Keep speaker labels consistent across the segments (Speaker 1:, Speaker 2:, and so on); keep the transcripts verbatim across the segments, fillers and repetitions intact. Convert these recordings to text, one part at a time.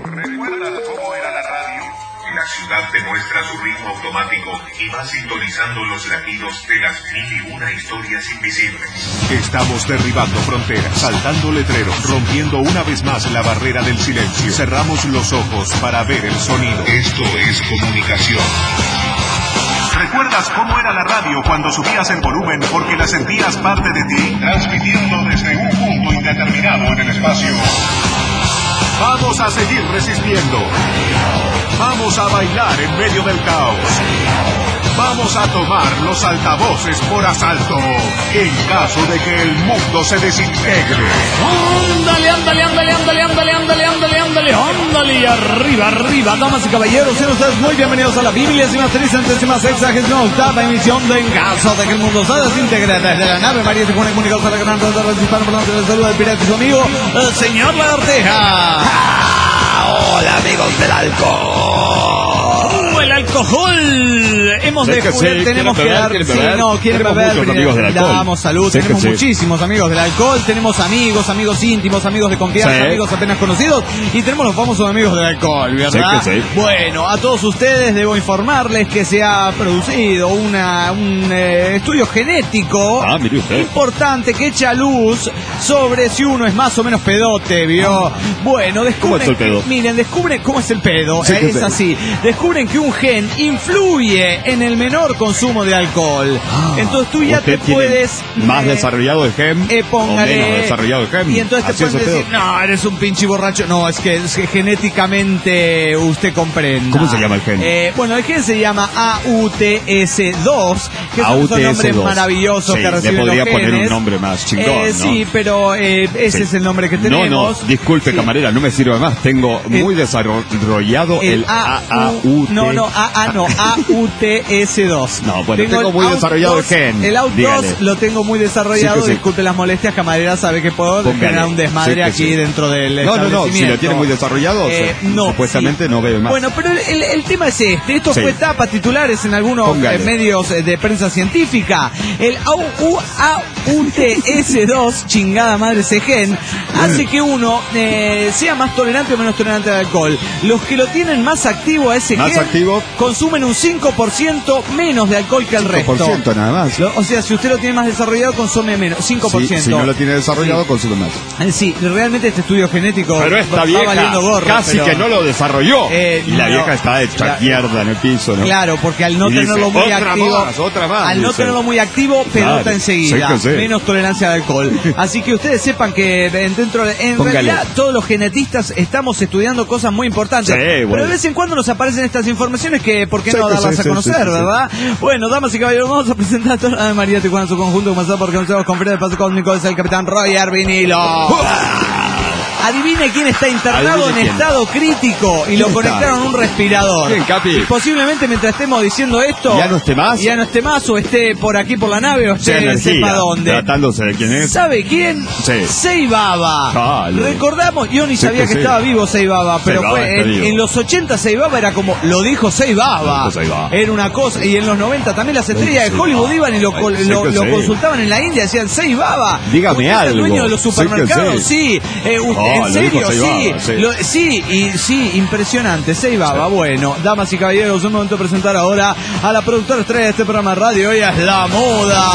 Speaker 1: ¿Recuerdas cómo era la radio? La ciudad demuestra su ritmo automático y va sintonizando los latidos de las mil y una historias invisibles.
Speaker 2: Estamos derribando fronteras, saltando letreros, rompiendo una vez más la barrera del silencio. Cerramos los ojos para ver el sonido.
Speaker 1: Esto es comunicación.
Speaker 2: ¿Recuerdas cómo era la radio cuando subías el volumen porque la sentías parte de ti?
Speaker 1: Transmitiendo desde un punto indeterminado en el espacio.
Speaker 2: Vamos a seguir resistiendo. Vamos a bailar en medio del caos. Vamos a tomar los altavoces por asalto en caso de que el mundo se desintegre.
Speaker 3: Ándale, ándale, ándale, ándale, ándale, ándale, ándale, ándale, ándale, arriba, arriba, damas y caballeros, sean ustedes muy bienvenidos a la vigésima tricentésima sexagésima octava emisión de En caso de que el mundo se desintegre desde la nave María se pone comunicados a la gran red de red hispana, por donde les saluda el pirata y su amigo, el señor Lagartija.
Speaker 4: Hola amigos del alcohol.
Speaker 3: ¡Uh, el alcohol! Hemos
Speaker 4: sé
Speaker 3: de
Speaker 4: que
Speaker 3: jugar,
Speaker 4: sí,
Speaker 3: tenemos que
Speaker 4: beber,
Speaker 3: dar,
Speaker 4: quieren
Speaker 3: sí,
Speaker 4: beber.
Speaker 3: no, quieren
Speaker 4: Tenemos
Speaker 3: beber,
Speaker 4: muchos amigos del alcohol.
Speaker 3: damos salud,
Speaker 4: Sé
Speaker 3: tenemos
Speaker 4: que sí.
Speaker 3: muchísimos amigos del alcohol, tenemos amigos, amigos íntimos, amigos de confianza,
Speaker 4: Sí.
Speaker 3: amigos apenas conocidos, y tenemos los famosos amigos del alcohol, ¿verdad?
Speaker 4: Sé que sí.
Speaker 3: Bueno, a todos ustedes debo informarles que se ha producido una, un eh, estudio genético
Speaker 4: Ah, mire usted.
Speaker 3: importante que echa luz sobre si uno es más o menos pedote, ¿vio? Bueno, descubren,
Speaker 4: ¿Cómo es el pedo?
Speaker 3: miren, descubren cómo es el pedo,
Speaker 4: Sí,
Speaker 3: eh,
Speaker 4: que
Speaker 3: es
Speaker 4: sí.
Speaker 3: así, descubren que un gen influye en el menor consumo de alcohol. Entonces tú ya te
Speaker 4: ¿Usted tiene
Speaker 3: puedes
Speaker 4: más
Speaker 3: eh,
Speaker 4: desarrollado el gen
Speaker 3: eh, póngale,
Speaker 4: o menos desarrollado el gen.
Speaker 3: y entonces te
Speaker 4: Así es
Speaker 3: pueden
Speaker 4: el
Speaker 3: decir,
Speaker 4: pedo.
Speaker 3: no, eres un pinche borracho. No, es que, es que genéticamente usted comprende.
Speaker 4: ¿Cómo se llama el gen?
Speaker 3: Eh, bueno, el gen se llama A U T S dos, que
Speaker 4: A U
Speaker 3: son
Speaker 4: T S dos.
Speaker 3: nombres maravillosos
Speaker 4: Sí,
Speaker 3: que reciben
Speaker 4: le podría
Speaker 3: los
Speaker 4: poner
Speaker 3: genes.
Speaker 4: un nombre más chingón,
Speaker 3: Eh,
Speaker 4: ¿no?
Speaker 3: Sí, pero eh, ese
Speaker 4: Sí.
Speaker 3: es el nombre que
Speaker 4: No,
Speaker 3: tenemos.
Speaker 4: no, disculpe,
Speaker 3: Sí.
Speaker 4: camarera, no me sirve más. Tengo
Speaker 3: El-
Speaker 4: muy desarrollado el, A A U T.
Speaker 3: No, no, A A no, A U T S dos.
Speaker 4: No, bueno, tengo
Speaker 3: el
Speaker 4: muy
Speaker 3: A U T
Speaker 4: desarrollado el
Speaker 3: dos,
Speaker 4: gen,
Speaker 3: El A U T
Speaker 4: dígale.
Speaker 3: dos lo tengo muy desarrollado.
Speaker 4: Sí que sí.
Speaker 3: Disculpe las molestias, camarera, sabe que puedo
Speaker 4: Póngale.
Speaker 3: generar un desmadre
Speaker 4: Sí que
Speaker 3: aquí
Speaker 4: sí.
Speaker 3: dentro del
Speaker 4: No, no, no, si
Speaker 3: establecimiento.
Speaker 4: lo tiene muy desarrollado,
Speaker 3: Eh,
Speaker 4: se-
Speaker 3: no,
Speaker 4: supuestamente
Speaker 3: sí.
Speaker 4: no bebe más.
Speaker 3: Bueno, pero el, el- el tema es este. Esto
Speaker 4: Sí.
Speaker 3: fue tapa titulares en algunos
Speaker 4: Póngale.
Speaker 3: eh, medios eh, de prensa científica. El A U T S dos, chingada madre ese gen, hace que uno eh, sea más tolerante o menos tolerante al alcohol. Los que lo tienen más activo a ese
Speaker 4: Más
Speaker 3: gen
Speaker 4: activo.
Speaker 3: consumen un cinco por ciento menos de alcohol que el
Speaker 4: cinco
Speaker 3: resto.
Speaker 4: por ciento nada más.
Speaker 3: Lo- O sea, si usted lo tiene más desarrollado, consume menos, cinco por ciento.
Speaker 4: Si, si no lo tiene desarrollado,
Speaker 3: Sí.
Speaker 4: consume más.
Speaker 3: Eh, Sí, realmente este estudio genético
Speaker 4: Pero esta
Speaker 3: va
Speaker 4: vieja
Speaker 3: valiendo gorro,
Speaker 4: casi
Speaker 3: pero-
Speaker 4: que no lo desarrolló.
Speaker 3: Eh,
Speaker 4: y la
Speaker 3: no,
Speaker 4: vieja está hecha
Speaker 3: la-
Speaker 4: mierda en el piso, ¿no?
Speaker 3: Claro, porque al no
Speaker 4: Y dice,
Speaker 3: tenerlo muy
Speaker 4: otra
Speaker 3: activo,
Speaker 4: más, otra más,
Speaker 3: al no
Speaker 4: dice.
Speaker 3: tenerlo muy activo, pelota
Speaker 4: Claro,
Speaker 3: enseguida,
Speaker 4: sí que sí.
Speaker 3: menos tolerancia al alcohol. Así que ustedes sepan que en- dentro de, en
Speaker 4: Póngale.
Speaker 3: realidad todos los genetistas estamos estudiando cosas muy importantes,
Speaker 4: Sí,
Speaker 3: pero
Speaker 4: bueno.
Speaker 3: de vez en cuando nos aparecen estas informaciones que por qué
Speaker 4: Sí
Speaker 3: no
Speaker 4: que
Speaker 3: darlas
Speaker 4: sí,
Speaker 3: a
Speaker 4: sí,
Speaker 3: conocer,
Speaker 4: sí, sí, sí.
Speaker 3: ¿verdad? Bueno, damas y caballeros, vamos a presentar a toda la María Tijuana en su conjunto, comenzando por conocemos con Fred de Paso Cósmico, es el capitán Roger Vinilo. Adivine quién está internado
Speaker 4: Adivine
Speaker 3: en
Speaker 4: quién.
Speaker 3: estado crítico y lo
Speaker 4: ¿Quién
Speaker 3: conectaron
Speaker 4: está?
Speaker 3: a un respirador.
Speaker 4: ¿Quién, Capi?
Speaker 3: Y posiblemente mientras estemos diciendo esto,
Speaker 4: ¿Ya no esté más?
Speaker 3: ya no esté más o esté por aquí por la nave o
Speaker 4: Sea
Speaker 3: esté
Speaker 4: energía,
Speaker 3: sepa dónde.
Speaker 4: tratándose de quién es.
Speaker 3: ¿Sabe quién?
Speaker 4: Sí.
Speaker 3: Seibaba.
Speaker 4: Dale.
Speaker 3: Recordamos, yo ni
Speaker 4: Sí
Speaker 3: sabía
Speaker 4: que
Speaker 3: que
Speaker 4: sí.
Speaker 3: estaba vivo Seibaba, pero
Speaker 4: Seibaba
Speaker 3: fue
Speaker 4: está
Speaker 3: en,
Speaker 4: vivo.
Speaker 3: en los ochenta Seibaba era como, lo dijo Seibaba.
Speaker 4: Lo dijo Seibaba.
Speaker 3: Era una cosa, y en los noventa también las estrellas de
Speaker 4: Seibaba.
Speaker 3: Hollywood iban y lo, col-
Speaker 4: Sí
Speaker 3: lo,
Speaker 4: que
Speaker 3: lo
Speaker 4: sí.
Speaker 3: consultaban en la India, decían Seibaba.
Speaker 4: Dígame
Speaker 3: ¿Usted es el
Speaker 4: algo.
Speaker 3: dueño de los
Speaker 4: Sí que
Speaker 3: supermercados?
Speaker 4: sí.
Speaker 3: Sí. Eh, usted-
Speaker 4: Oh,
Speaker 3: ¿En
Speaker 4: lo
Speaker 3: serio?
Speaker 4: dijo Seibaba,
Speaker 3: Sí.
Speaker 4: sí.
Speaker 3: Lo- sí, y sí, impresionante. Seibaba.
Speaker 4: Sí.
Speaker 3: Bueno, damas y caballeros, es un momento de presentar ahora a la productora estrella de este programa de radio. Ella es La Muda.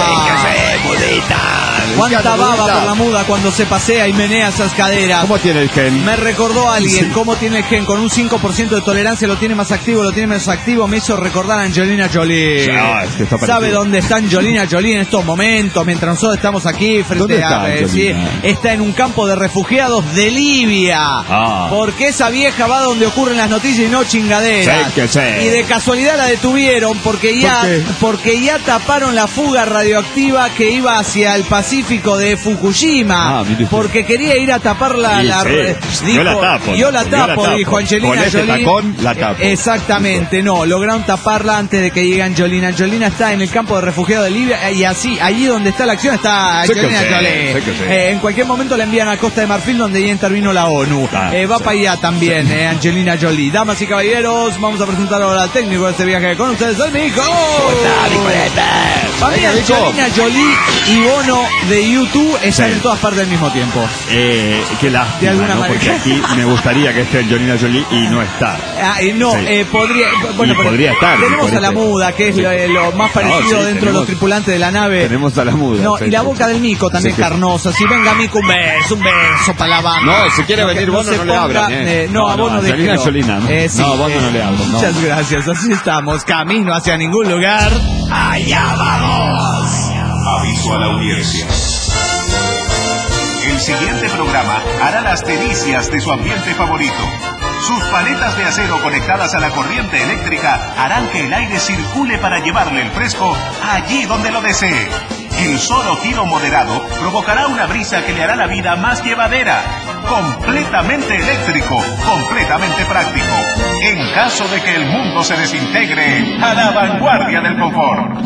Speaker 3: ¿Cuánta
Speaker 4: Encanta,
Speaker 3: baba
Speaker 4: mudita.
Speaker 3: por la muda cuando se pasea y menea esas caderas?
Speaker 4: ¿Cómo tiene el gen?
Speaker 3: Me recordó a alguien
Speaker 4: Sí.
Speaker 3: cómo tiene el gen, con un cinco por ciento de tolerancia, lo tiene más activo, lo tiene menos activo, me hizo recordar a Angelina Jolie.
Speaker 4: Ah, es que está
Speaker 3: ¿Sabe
Speaker 4: parecido.
Speaker 3: dónde está Angelina Jolie en estos momentos? Mientras nosotros estamos aquí frente
Speaker 4: ¿Dónde está
Speaker 3: a... eh, sí,
Speaker 4: Angelina?
Speaker 3: está en un campo de refugiados de Libia.
Speaker 4: Ah.
Speaker 3: Porque esa vieja va donde ocurren las noticias y no chingaderas.
Speaker 4: Sí que sí.
Speaker 3: Y de casualidad la detuvieron porque ya,
Speaker 4: ¿Por qué?
Speaker 3: porque ya taparon la fuga radioactiva que iba hacia el Pacífico de Fukushima.
Speaker 4: Ah, mire usted.
Speaker 3: Porque quería ir a tapar la...
Speaker 4: Sí,
Speaker 3: la
Speaker 4: sí.
Speaker 3: re-
Speaker 4: Yo la tapo,
Speaker 3: Yo la
Speaker 4: yo la
Speaker 3: tapo,
Speaker 4: tapo.
Speaker 3: dijo Angelina
Speaker 4: Con ese
Speaker 3: Jolie.
Speaker 4: tacón la tapo.
Speaker 3: Eh, Exactamente, no. Lograron taparla antes de que llegue Angelina. Angelina está en el campo de refugiados de Libia y así, allí donde está la acción está
Speaker 4: Sé que
Speaker 3: Angelina
Speaker 4: sí,
Speaker 3: Jolie.
Speaker 4: sé que sí.
Speaker 3: Eh, en cualquier momento la envían a Costa de Marfil donde intervino la ONU.
Speaker 4: Ah,
Speaker 3: eh, va
Speaker 4: sí.
Speaker 3: para allá también eh, Angelina Jolie. Damas y caballeros, vamos a presentar ahora al técnico de este viaje con ustedes, el Mico. Para mí, Angelina Jolie y Bono de YouTube están
Speaker 4: Sí.
Speaker 3: en todas partes al mismo tiempo.
Speaker 4: Eh, qué
Speaker 3: De
Speaker 4: lástima,
Speaker 3: alguna
Speaker 4: ¿no?
Speaker 3: manera.
Speaker 4: Porque aquí me gustaría que esté Angelina Jolie y no está.
Speaker 3: Ah, eh, no,
Speaker 4: Sí.
Speaker 3: eh, podría. Bueno,
Speaker 4: Y
Speaker 3: pero
Speaker 4: podría estar,
Speaker 3: tenemos
Speaker 4: por
Speaker 3: a la
Speaker 4: este-
Speaker 3: muda, que es lo, eh, lo más parecido
Speaker 4: sí,
Speaker 3: dentro de
Speaker 4: tenemos-
Speaker 3: los tripulantes de la nave.
Speaker 4: Tenemos a la muda.
Speaker 3: No,
Speaker 4: sí,
Speaker 3: y la
Speaker 4: sí,
Speaker 3: boca
Speaker 4: sí.
Speaker 3: del Mico también
Speaker 4: Sí, que-
Speaker 3: carnosa. Si venga Mico, un beso, un beso para la banda.
Speaker 4: No, si quiere venir
Speaker 3: que
Speaker 4: Bono,
Speaker 3: se
Speaker 4: no le
Speaker 3: ponga,
Speaker 4: abran, eh.
Speaker 3: no,
Speaker 4: No,
Speaker 3: a
Speaker 4: no,
Speaker 3: Bono
Speaker 4: Angelina
Speaker 3: déjelo.
Speaker 4: Jolie no.
Speaker 3: Eh, sí,
Speaker 4: No, a Bono no le abro, no.
Speaker 3: Muchas gracias, así estamos. Camino hacia ningún lugar. ¡Allá vamos!
Speaker 1: Aviso a la audiencia. El siguiente programa hará las delicias de su ambiente favorito. Sus paletas de acero conectadas a la corriente eléctrica harán que el aire circule para llevarle el fresco allí donde lo desee. El solo giro moderado provocará una brisa que le hará la vida más llevadera. Completamente eléctrico, completamente práctico. En caso de que el mundo se desintegre a la vanguardia del confort.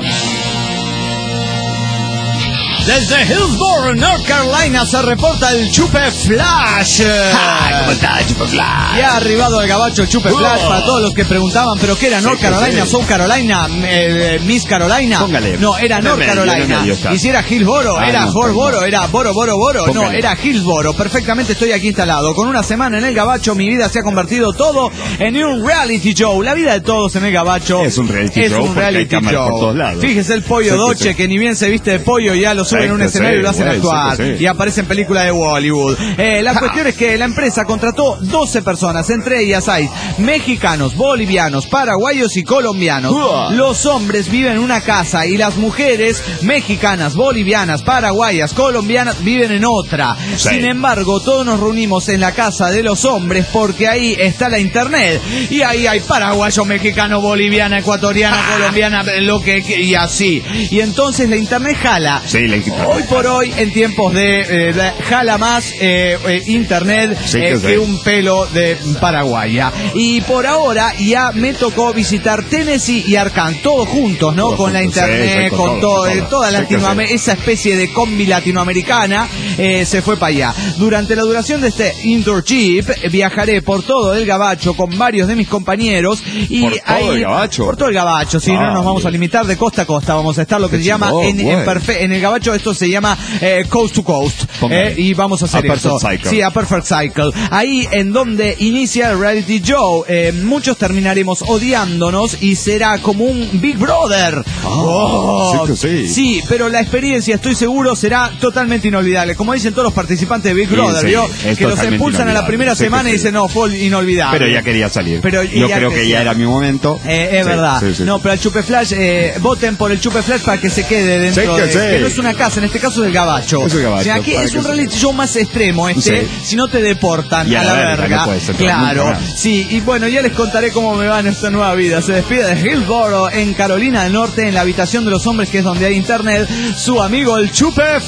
Speaker 3: Desde Hillsborough, North Carolina, se reporta el Chupe Flash.
Speaker 4: ¿Cómo está, Chupe Flash?
Speaker 3: Ya ha arribado el gabacho Chupe
Speaker 4: Oh.
Speaker 3: Flash para todos los que preguntaban, ¿pero qué era? ¿North
Speaker 4: Sí, que
Speaker 3: Carolina?
Speaker 4: sí.
Speaker 3: ¿South Carolina? Eh, ¿Miss Carolina?
Speaker 4: Póngale.
Speaker 3: No, era
Speaker 4: En
Speaker 3: North
Speaker 4: el medio, en el
Speaker 3: Carolina.
Speaker 4: medio está.
Speaker 3: Y si era Hillsborough,
Speaker 4: Ah,
Speaker 3: era
Speaker 4: no,
Speaker 3: Horsboro,
Speaker 4: no.
Speaker 3: era Boro, Boro, Boro. No,
Speaker 4: Póngale.
Speaker 3: era Hillsborough. Perfectamente estoy aquí instalado. Con una semana en el gabacho, mi vida se ha convertido todo en un reality show. La vida de todos en el gabacho
Speaker 4: Es un reality
Speaker 3: es
Speaker 4: show
Speaker 3: un
Speaker 4: porque hay
Speaker 3: reality
Speaker 4: cámaras
Speaker 3: show.
Speaker 4: por todos lados.
Speaker 3: Fíjese el pollo
Speaker 4: Sí, sí,
Speaker 3: Doche,
Speaker 4: sí.
Speaker 3: que ni bien se viste de pollo, ya lo suben
Speaker 4: Sí,
Speaker 3: en un
Speaker 4: que
Speaker 3: escenario y
Speaker 4: sí,
Speaker 3: lo hacen
Speaker 4: güey, sí,
Speaker 3: actuar.
Speaker 4: que sí.
Speaker 3: Y aparece en películas de Bollywood. Eh, la cuestión es que la empresa contrató doce personas, entre ellas hay mexicanos, bolivianos, paraguayos y colombianos.
Speaker 4: Uah.
Speaker 3: Los hombres viven en una casa y las mujeres mexicanas, bolivianas, paraguayas, colombianas viven en otra.
Speaker 4: Sí.
Speaker 3: Sin embargo, todos nos reunimos en la casa de los hombres porque ahí está la internet y ahí hay paraguayo, mexicano, boliviana, ecuatoriana,
Speaker 4: Ah.
Speaker 3: colombiana, lo que y así. Y entonces la internet jala.
Speaker 4: Sí, la internet.
Speaker 3: Hoy por hoy, en tiempos de, eh, de jala más eh, eh, internet
Speaker 4: Sí,
Speaker 3: eh,
Speaker 4: que
Speaker 3: que
Speaker 4: sí.
Speaker 3: un pelo de paraguaya. Y por ahora ya me tocó visitar Tennessee y Arkansas, todos juntos, ¿no?
Speaker 4: Todos
Speaker 3: con la
Speaker 4: juntos, sí,
Speaker 3: internet,
Speaker 4: sí, con
Speaker 3: con
Speaker 4: todo,
Speaker 3: todo,
Speaker 4: con
Speaker 3: eh,
Speaker 4: todo.
Speaker 3: toda
Speaker 4: Sí, que
Speaker 3: Latinoamérica, esa especie de combi latinoamericana eh, se fue para allá. Durante la duración de este internship eh, viajaré por todo el gabacho con varios de mis compañeros y
Speaker 4: ¿Por todo
Speaker 3: ahí-
Speaker 4: el gabacho?
Speaker 3: por todo el gabacho, sí,
Speaker 4: Ah,
Speaker 3: no nos vamos
Speaker 4: bien.
Speaker 3: a limitar de costa a costa, vamos a estar lo que
Speaker 4: Qué
Speaker 3: se llama
Speaker 4: chingón,
Speaker 3: en, en,
Speaker 4: güey.
Speaker 3: perfe- en el gabacho esto se llama eh, coast to coast.
Speaker 4: Póngale.
Speaker 3: eh, y vamos a hacer
Speaker 4: A
Speaker 3: eso.
Speaker 4: Perfect Cycle.
Speaker 3: Sí, a Perfect Cycle. Ahí en donde inicia el reality show. Eh, muchos terminaremos odiándonos y será como un Big Brother. Oh,
Speaker 4: sí que sí.
Speaker 3: Sí, pero la experiencia, estoy seguro, será totalmente inolvidable. Como dicen todos los participantes de Big
Speaker 4: Sí,
Speaker 3: Brother,
Speaker 4: sí,
Speaker 3: ¿vio?
Speaker 4: es
Speaker 3: Que los
Speaker 4: totalmente
Speaker 3: expulsan a la
Speaker 4: inolvidable.
Speaker 3: primera
Speaker 4: Sí que
Speaker 3: semana y
Speaker 4: sí.
Speaker 3: dicen, no, fue inolvidable.
Speaker 4: Pero ya quería salir.
Speaker 3: Pero
Speaker 4: Yo
Speaker 3: ya
Speaker 4: creo
Speaker 3: que
Speaker 4: que
Speaker 3: sí.
Speaker 4: ya era mi momento.
Speaker 3: Eh, es
Speaker 4: Sí,
Speaker 3: verdad.
Speaker 4: sí, sí.
Speaker 3: No, pero el Chupe Flash, eh, voten por el Chupe Flash para que se quede dentro
Speaker 4: Sí, que
Speaker 3: de...
Speaker 4: sí.
Speaker 3: Que no es una casa, en este caso es el gabacho.
Speaker 4: Es el gabacho,
Speaker 3: O sea, aquí
Speaker 4: para
Speaker 3: es
Speaker 4: que
Speaker 3: un
Speaker 4: se-
Speaker 3: reality show más extremo este,
Speaker 4: Sí.
Speaker 3: si no te deportan
Speaker 4: Y
Speaker 3: a la verga.
Speaker 4: no puede ser,
Speaker 3: Claro,
Speaker 4: nunca más.
Speaker 3: sí, y bueno, ya les contaré cómo me va en esta nueva vida. Se despide de Hillsborough, en Carolina del Norte, en la habitación de los hombres, que es donde hay internet, su amigo el Chupe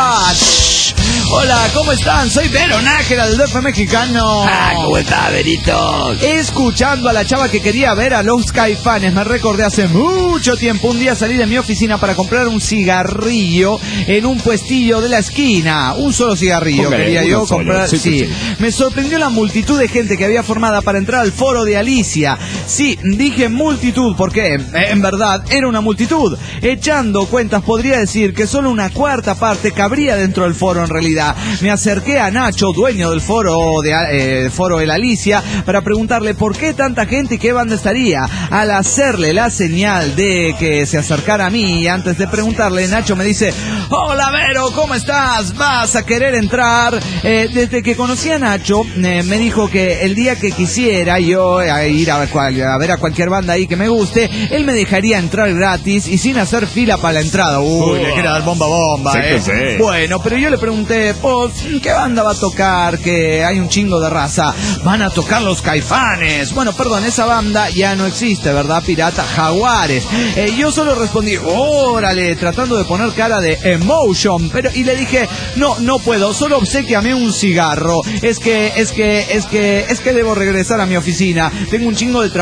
Speaker 3: Flash. Hola, ¿cómo están? Soy Vero Nájera del D F mexicano.
Speaker 5: Ah, ¿cómo está, Benito?
Speaker 3: Escuchando a la chava que quería ver a los Caifanes, me recordé hace mucho tiempo. Un día salí de mi oficina para comprar un cigarrillo en un puestillo de la esquina. Un solo cigarrillo
Speaker 4: Póngale,
Speaker 3: quería
Speaker 4: uno
Speaker 3: yo
Speaker 4: solo.
Speaker 3: comprar.
Speaker 4: Sí,
Speaker 3: Sí,
Speaker 4: sí, sí.
Speaker 3: Me sorprendió la multitud de gente que había formada para entrar al foro de Alicia. Sí, dije multitud porque eh, en verdad era una multitud. Echando cuentas podría decir que solo una cuarta parte cabría dentro del foro en realidad. Me acerqué a Nacho, dueño del foro de eh, foro de la Alicia, para preguntarle por qué tanta gente y qué banda estaría. Al hacerle la señal de que se acercara a mí, y antes de preguntarle, Nacho me dice: hola Vero, ¿cómo estás? ¿Vas a querer entrar? Eh, desde que conocí a Nacho, eh, me dijo que el día que quisiera yo eh, ir a, cual- a ver a cualquier banda ahí que me guste, él me dejaría entrar gratis y sin hacer fila para la entrada. Uy, le quiere dar bomba bomba,
Speaker 4: Sí
Speaker 3: eh.
Speaker 4: que sí.
Speaker 3: Bueno, pero yo le pregunté, pues, ¿qué banda va a tocar? Que hay un chingo de raza. Van a tocar los Caifanes. Bueno, perdón, esa banda ya no existe, ¿verdad, pirata? Jaguares. Eh, yo solo respondí, órale, tratando de poner cara de emotion, pero, y le dije, no, no puedo, solo obséquiame un cigarro. Es que, es que, es que, es que debo regresar a mi oficina. Tengo un chingo de trabajo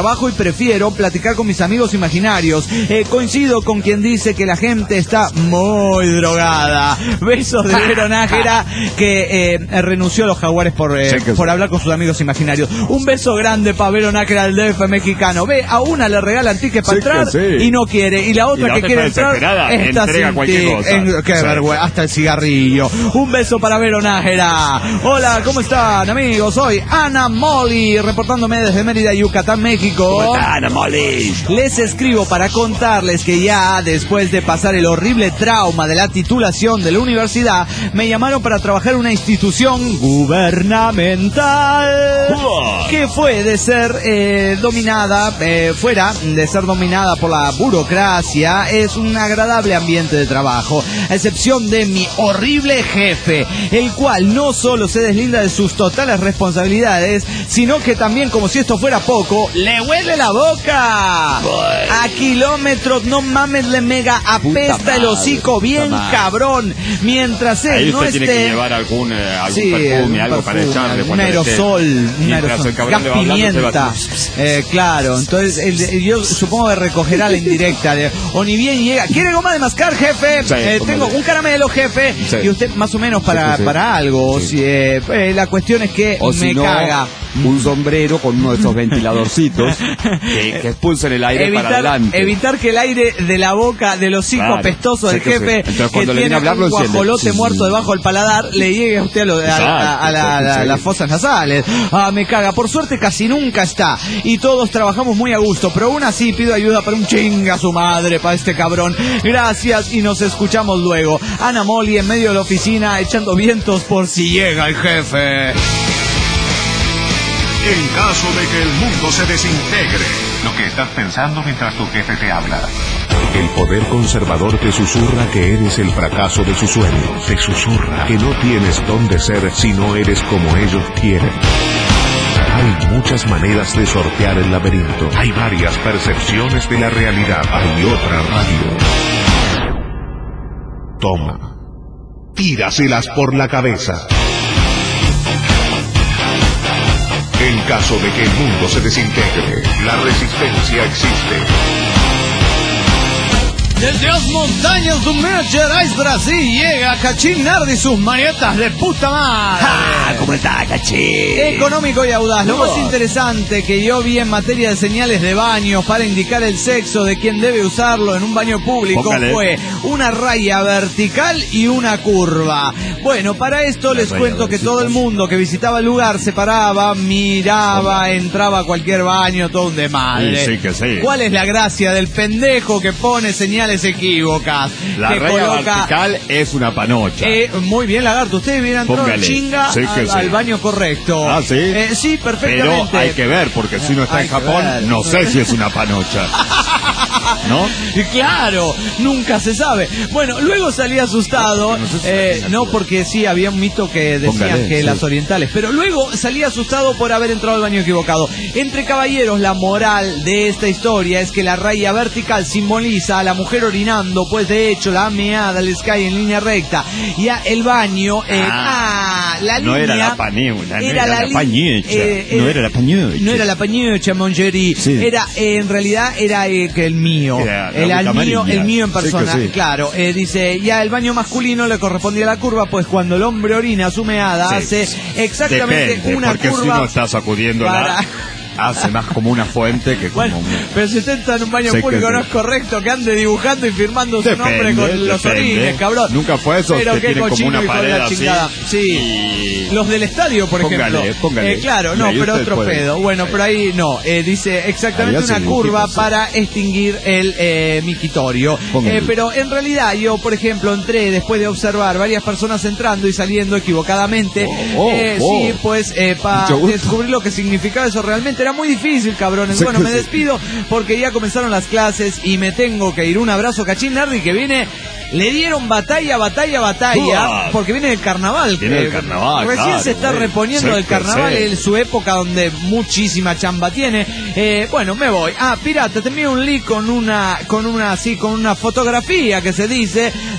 Speaker 3: trabajo y prefiero platicar con mis amigos imaginarios. Eh, coincido con quien dice que la gente está muy drogada. Besos de Vero Nájera, que eh, renunció a los Jaguares por, eh, sí, por hablar con sus amigos imaginarios. Un beso grande para Vero Nájera del D F mexicano. Ve, a una le regalan tickets para sí, entrar sí. y no quiere. Y la otra y la que otra quiere entrar está
Speaker 6: entrega
Speaker 3: sin
Speaker 6: cualquier cosa.
Speaker 3: En, qué sí. vergüenza, hasta el cigarrillo. Un beso para Vero Nájera. Hola, ¿cómo están, amigos? Soy Ana Molly, reportándome desde Mérida, Yucatán, México.
Speaker 5: ¿Cómo está, Ana Molly?
Speaker 3: Les escribo para contarles que ya después de pasar el horrible trauma de la titulación de la universidad, me llamaron para trabajar en una institución gubernamental uh. que fue de ser eh, dominada, eh, fuera de ser dominada por la burocracia. Es un agradable ambiente de trabajo, a excepción de mi horrible jefe, el cual no solo se deslinda de sus totales responsabilidades, sino que también, como si esto fuera poco, le huele la boca. Boy. A kilómetros, no mames, le mega apesta el hocico bien cabrón. Mientras él
Speaker 6: ahí
Speaker 3: no
Speaker 6: usted
Speaker 3: esté...
Speaker 6: tiene que llevar algún, eh, algún
Speaker 3: sí,
Speaker 6: perfume, algo
Speaker 3: perfume,
Speaker 6: para echarle.
Speaker 3: un aerosol, un aerosol. Gas pimienta. Eh, claro, entonces el, el, yo supongo que recogerá la indirecta de, o ni bien llega. ¿Quiere goma de mascar, jefe? Sí, eh, tengo un caramelo, jefe. Sí. Y usted más o menos para, sí, sí, sí. para algo. Sí. Si, eh, eh, la cuestión es que
Speaker 6: o
Speaker 3: me
Speaker 6: si no,
Speaker 3: caga.
Speaker 6: Un sombrero con uno de esos ventiladorcitos que, que expulsen el aire
Speaker 3: evitar,
Speaker 6: para adelante.
Speaker 3: Evitar que el aire de la boca, del hocico claro, apestoso del jefe, sí. Entonces, que tiene hablar, un guajolote sí, muerto sí. debajo del paladar, le llegue a usted a, lo, a, Exacto, a, a, la, a, a las fosas nasales. Ah, me caga. Por suerte casi nunca está. Y todos trabajamos muy a gusto, pero aún así pido ayuda para un chinga a su madre, para este cabrón. Gracias y nos escuchamos luego. Ana Molly en medio de la oficina echando vientos por si llega el jefe.
Speaker 2: En caso de que el mundo se desintegre.
Speaker 1: Lo que estás pensando mientras tu jefe te habla.
Speaker 2: El poder conservador te susurra que eres el fracaso de sus sueños. Te susurra que no tienes dónde ser si no eres como ellos quieren. Hay muchas maneras de sortear el laberinto. Hay varias percepciones de la realidad. Hay otra radio. Toma. Tíraselas por la cabeza. En caso de que el mundo se desintegre, la resistencia existe.
Speaker 3: Desde las montañas de Minas Gerais, Brasil, llega Cachín Nardi y sus marionetas de puta madre.
Speaker 5: ¡Ah! ¿Cómo está, Cachín?
Speaker 3: Económico y audaz. Lo más interesante que yo vi en materia de señales de baño para indicar el sexo de quien debe usarlo en un baño público Póngale. fue una raya vertical y una curva. Bueno, para esto la les cuento que todo el mundo que visitaba el lugar se paraba, miraba, Póngale. entraba a cualquier baño, todo un desmadre.
Speaker 6: Sí, sí que sí.
Speaker 3: ¿Cuál es la gracia del pendejo que pone señales equívocas?
Speaker 6: La
Speaker 3: que
Speaker 6: raya
Speaker 3: coloca...
Speaker 6: vertical es una panocha.
Speaker 3: Eh, muy bien, lagarto. Ustedes hubieran entrado chinga sí, al, sí. al baño correcto.
Speaker 6: Ah, sí.
Speaker 3: Eh, sí, perfectamente.
Speaker 6: Pero hay que ver, porque si uno está hay en Japón, ver. no sé si es una panocha. ¿No?
Speaker 3: Claro, nunca se sabe. Bueno, luego salí asustado, no, sé si eh, no porque sí, había un mito que decían Póngale, que sí. las orientales, pero luego salí asustado por haber entrado al baño equivocado. Entre caballeros, la moral de esta historia es que la raya vertical simboliza a la mujer orinando, pues de hecho la meada les cae en línea recta. Y a el baño, eh, ah, ah, la
Speaker 6: no
Speaker 3: línea...
Speaker 6: era la pañucha,
Speaker 3: era, era la, la pañucha,
Speaker 6: eh, no era la pañucha.
Speaker 3: No era la pañucha, Mongerí. Sí. Era, eh, en realidad, era eh, que el mío. Era el, el mío, el mío en persona, sí sí. claro. Eh, dice, ya el baño masculino le correspondía a la curva, pues cuando el hombre orina su meada, sí. hace exactamente
Speaker 6: Depende,
Speaker 3: una
Speaker 6: porque
Speaker 3: curva.
Speaker 6: Porque si no está sacudiendo para... hace más como una fuente que como
Speaker 3: bueno,
Speaker 6: un...
Speaker 3: pero si usted está en un baño
Speaker 6: sé
Speaker 3: público no
Speaker 6: sí.
Speaker 3: es correcto que ande dibujando y firmando
Speaker 6: depende,
Speaker 3: su nombre con los
Speaker 6: depende.
Speaker 3: orines, cabrón.
Speaker 6: Nunca fue eso,
Speaker 3: pero
Speaker 6: que
Speaker 3: qué
Speaker 6: tiene como una pared
Speaker 3: la chingada.
Speaker 6: así.
Speaker 3: Sí, y... los del estadio, por
Speaker 6: póngale,
Speaker 3: ejemplo.
Speaker 6: Póngale.
Speaker 3: Eh, claro, no, pero otro
Speaker 6: puede.
Speaker 3: pedo. Bueno, pero ahí no. Eh, dice exactamente una curva para extinguir el eh, miquitorio. Eh, pero en realidad yo, por ejemplo, entré después de observar varias personas entrando y saliendo equivocadamente. Oh, oh, eh, oh. Sí, pues eh, para descubrir lo que significaba eso realmente era muy difícil, cabrones. Bueno, me despido porque ya comenzaron las clases y me tengo que ir. Un abrazo, Cachín Nardi, que viene... Le dieron batalla, batalla, batalla, uh, porque viene el carnaval.
Speaker 6: Viene el carnaval,
Speaker 3: Recién
Speaker 6: claro,
Speaker 3: se está
Speaker 6: güey.
Speaker 3: reponiendo
Speaker 6: sí,
Speaker 3: del carnaval,
Speaker 6: sí.
Speaker 3: en su época donde muchísima chamba tiene. Eh, bueno, me voy. Ah, pirata, te envío un link con una, con una, así, con una fotografía que se dice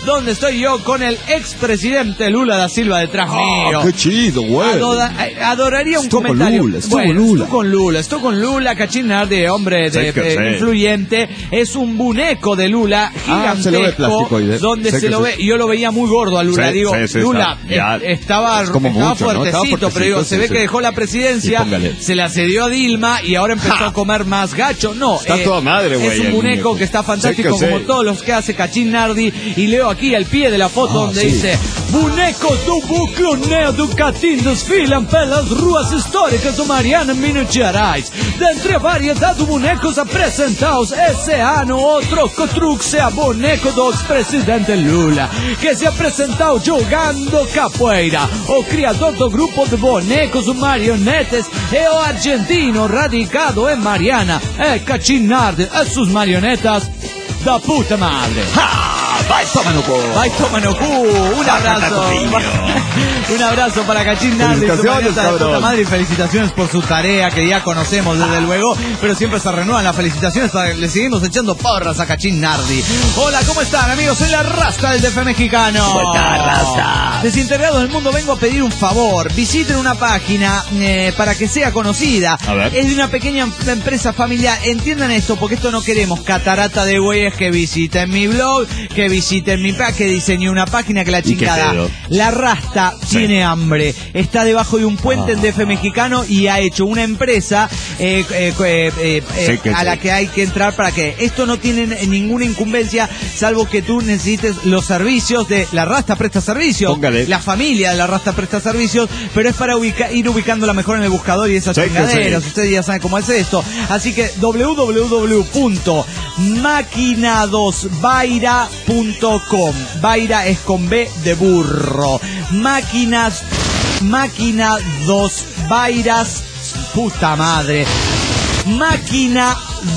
Speaker 3: donde estoy yo con el expresidente Lula da Silva detrás mío.
Speaker 6: Oh, qué chido, güey.
Speaker 3: Adoda, adoraría un
Speaker 6: estoy
Speaker 3: comentario.
Speaker 6: Con Lula, estoy
Speaker 3: bueno,
Speaker 6: con Lula.
Speaker 3: estoy con Lula, estoy con Lula, Cachín Nardi, hombre de,
Speaker 6: Sé que
Speaker 3: de,
Speaker 6: sé.
Speaker 3: influyente. Es un muñeco de Lula gigantesco,
Speaker 6: Ah, se lo ve plasticoide.
Speaker 3: donde
Speaker 6: Sé
Speaker 3: se
Speaker 6: que
Speaker 3: lo
Speaker 6: sí.
Speaker 3: ve. Y yo lo veía muy gordo a Lula.
Speaker 6: Sí,
Speaker 3: Digo,
Speaker 6: sí, sí,
Speaker 3: Lula
Speaker 6: está. Ya,
Speaker 3: eh, estaba,
Speaker 6: es como
Speaker 3: estaba
Speaker 6: mucho, ¿no?
Speaker 3: fuertecito,
Speaker 6: Estaba
Speaker 3: pero digo,
Speaker 6: fuertecito,
Speaker 3: se
Speaker 6: sí,
Speaker 3: ve
Speaker 6: sí.
Speaker 3: que dejó la presidencia,
Speaker 6: Sí, póngale.
Speaker 3: se la cedió a Dilma y ahora empezó a comer más gacho. No,
Speaker 6: Está toda madre, güey,
Speaker 3: es un
Speaker 6: el
Speaker 3: muñeco
Speaker 6: muñeco.
Speaker 3: que está fantástico,
Speaker 6: Sé que
Speaker 3: como
Speaker 6: sí.
Speaker 3: todos los que hace Cachín Nardi. Y leo aquí al pie de la foto
Speaker 6: Ah,
Speaker 3: donde
Speaker 6: sí.
Speaker 3: dice: bonecos do Bucloneo do Catim desfilam pelas ruas históricas do Mariana, em Minas Gerais. Dentre a variedade de bonecos apresentados esse ano, o troco truque a boneco do ex-presidente Lula, que se apresentou jogando capoeira. O criador do grupo de bonecos marionetes é o argentino radicado em Mariana, é Cachín Nardi, e sus marionetas da puta madre.
Speaker 5: ¡Ja! ¡Vai, toma no cu!
Speaker 3: ¡Ay, toma no cu! Un abrazo. Un abrazo para Cachín Nardi, su
Speaker 6: Felicitaciones,
Speaker 3: marioneta de puta
Speaker 6: cabrón.
Speaker 3: madre, y felicitaciones por su tarea, que ya conocemos desde luego, pero siempre se renuevan las felicitaciones para que le seguimos echando porras a Cachín Nardi. Hola, ¿cómo están, amigos? Soy la Rasta del D F mexicano.
Speaker 5: ¿Cómo está, Rasta?
Speaker 3: Desintegrados del mundo, vengo a pedir un favor. Visiten una página eh, para que sea conocida.
Speaker 6: A ver.
Speaker 3: Es de una pequeña em- empresa familiar. Entiendan esto, porque esto no queremos catarata de güeyes que visiten mi blog, que visiten mi página, que diseñé una página, que la
Speaker 6: qué
Speaker 3: chingada.
Speaker 6: pedo?
Speaker 3: La Rasta
Speaker 6: Sí.
Speaker 3: tiene hambre. Está debajo de un puente en D F mexicano y ha hecho una empresa eh, eh, eh, eh,
Speaker 6: Sí,
Speaker 3: eh,
Speaker 6: que
Speaker 3: a
Speaker 6: sí.
Speaker 3: la que hay que entrar para que esto no tiene ninguna incumbencia, salvo que tú necesites los servicios de La Rasta presta servicios.
Speaker 6: Póngale.
Speaker 3: La familia de La Rasta presta servicios, pero es para ubica- ir ubicándola mejor en el buscador y esas
Speaker 6: Sí, que
Speaker 3: chingaderas.
Speaker 6: sí.
Speaker 3: Ustedes ya saben cómo es esto. Así que doble u doble u doble u punto maquinadosbaira punto com. Baira es con B de burro. Máquinas, máquina dos bairas, puta madre. Máquina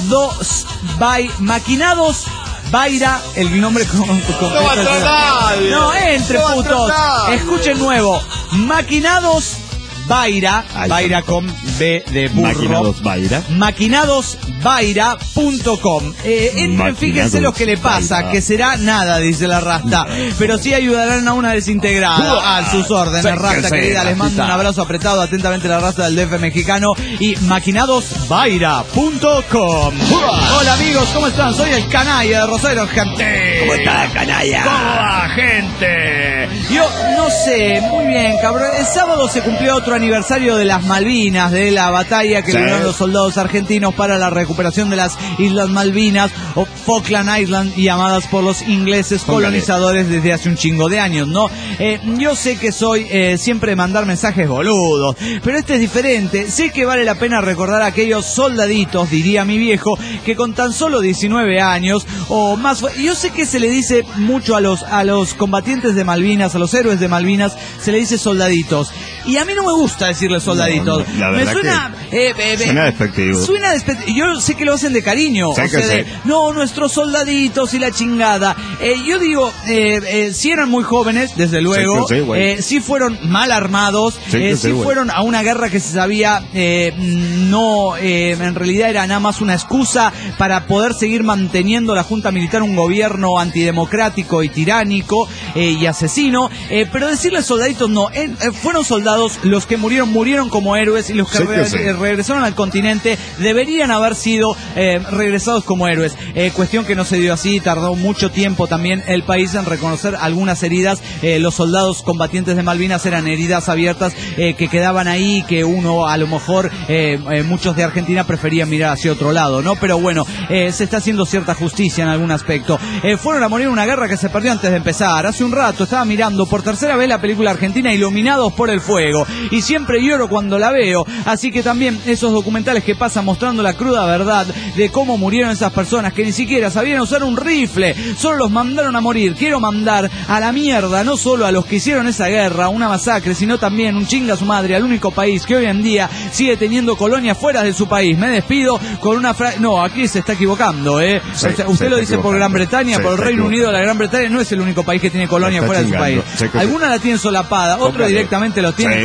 Speaker 3: dos bai, maquinados Baira, el nombre con, con,
Speaker 6: No va a entrar nadie.
Speaker 3: No, entre
Speaker 6: No va a entrar
Speaker 3: putos.
Speaker 6: nadie.
Speaker 3: Escuchen nuevo. Maquinados Baira,
Speaker 6: Ahí
Speaker 3: Baira
Speaker 6: está.
Speaker 3: con B de burro.
Speaker 6: Maquinados Baira.
Speaker 3: maquinadosbaira punto com. Eh, entren,
Speaker 6: Maquinados
Speaker 3: fíjense lo que le pasa,
Speaker 6: Baira.
Speaker 3: que será nada, dice la Rasta, pero sí ayudarán a una desintegrada. A sus órdenes,
Speaker 6: Sí,
Speaker 3: Rasta
Speaker 6: que sí,
Speaker 3: querida, les mando un
Speaker 6: Rastita.
Speaker 3: abrazo apretado, atentamente la Rasta del D F mexicano y maquinadosbaira punto com. Hola amigos, ¿cómo están? Soy el canalla de Rosario, gente.
Speaker 5: ¿Cómo está, canalla?
Speaker 3: ¿Cómo va, gente? Yo no sé, muy bien, cabrón. El sábado se cumplió otro aniversario de las Malvinas, de la batalla que
Speaker 6: Sí.
Speaker 3: libraron los soldados argentinos para la recuperación de las Islas Malvinas, o Falkland Island, llamadas por los ingleses
Speaker 6: Póngale.
Speaker 3: colonizadores desde hace un chingo de años, ¿no? Eh, yo sé que soy eh, siempre de mandar mensajes boludos, pero este es diferente. Sé que vale la pena recordar a aquellos soldaditos, diría mi viejo, que con tan solo diecinueve años o más, yo sé que se le dice mucho a los a los combatientes de Malvinas, a los héroes de Malvinas, se le dice soldaditos. Y a mí no me gusta decirle soldaditos.
Speaker 6: No, no, la
Speaker 3: me
Speaker 6: verdad
Speaker 3: suena eh, eh, eh,
Speaker 6: suena despectivo.
Speaker 3: Suena despectivo. Yo sé que lo hacen de cariño,
Speaker 6: Sé
Speaker 3: o
Speaker 6: que
Speaker 3: sea, de,
Speaker 6: sí.
Speaker 3: no, nuestros soldaditos y la chingada. Eh, yo digo, eh, eh, si eran muy jóvenes, desde luego,
Speaker 6: que sí, güey.
Speaker 3: eh, si fueron mal armados,
Speaker 6: Sí que
Speaker 3: eh,
Speaker 6: sí,
Speaker 3: si
Speaker 6: güey.
Speaker 3: fueron a una guerra que se sabía, eh, no, eh, en realidad era nada más una excusa para poder seguir manteniendo la Junta Militar un gobierno antidemocrático y tiránico eh, y asesino, eh, pero decirles soldaditos no, eh, eh, fueron soldados, los que murieron, murieron como héroes y los que,
Speaker 6: Sí que
Speaker 3: re-
Speaker 6: sí.
Speaker 3: eh, regresaron al continente deberían haber sido eh, regresados como héroes. Eh, cuestión que no se dio así, tardó mucho tiempo también el país en reconocer algunas heridas. Eh, los soldados combatientes de Malvinas eran heridas abiertas eh, que quedaban ahí, que uno a lo mejor, eh, eh, muchos de Argentina preferían mirar hacia otro lado, ¿no? Pero bueno, eh, se está haciendo cierta justicia en algún aspecto. Eh, fueron a morir en una guerra que se perdió antes de empezar. Hace un rato estaba mirando por tercera vez la película argentina Iluminados por el Fuego, y siempre lloro cuando la veo, así que también esos documentales que pasan mostrando la cruda verdad de cómo murieron esas personas que ni siquiera sabían usar un rifle, solo los mandaron a morir. Quiero mandar a la mierda no solo a los que hicieron esa guerra, una masacre, sino también un chinga a su madre al único país que hoy en día sigue teniendo colonias fuera de su país. Me despido con una frase. No, aquí se está equivocando, ¿eh?
Speaker 6: Sí,
Speaker 3: O sea,
Speaker 6: se
Speaker 3: usted lo
Speaker 6: está
Speaker 3: dice por
Speaker 6: equivocando.
Speaker 3: Gran Bretaña,
Speaker 6: Se
Speaker 3: por el
Speaker 6: está
Speaker 3: Reino Unido.
Speaker 6: equivocando.
Speaker 3: La Gran Bretaña no es el único país que tiene colonia
Speaker 6: Está
Speaker 3: fuera de su país.
Speaker 6: chingando. Sí que sí.
Speaker 3: Alguna la tiene solapada, otro
Speaker 6: Póngale.
Speaker 3: directamente lo tiene
Speaker 6: Sí,
Speaker 3: con
Speaker 6: sí,
Speaker 3: bandera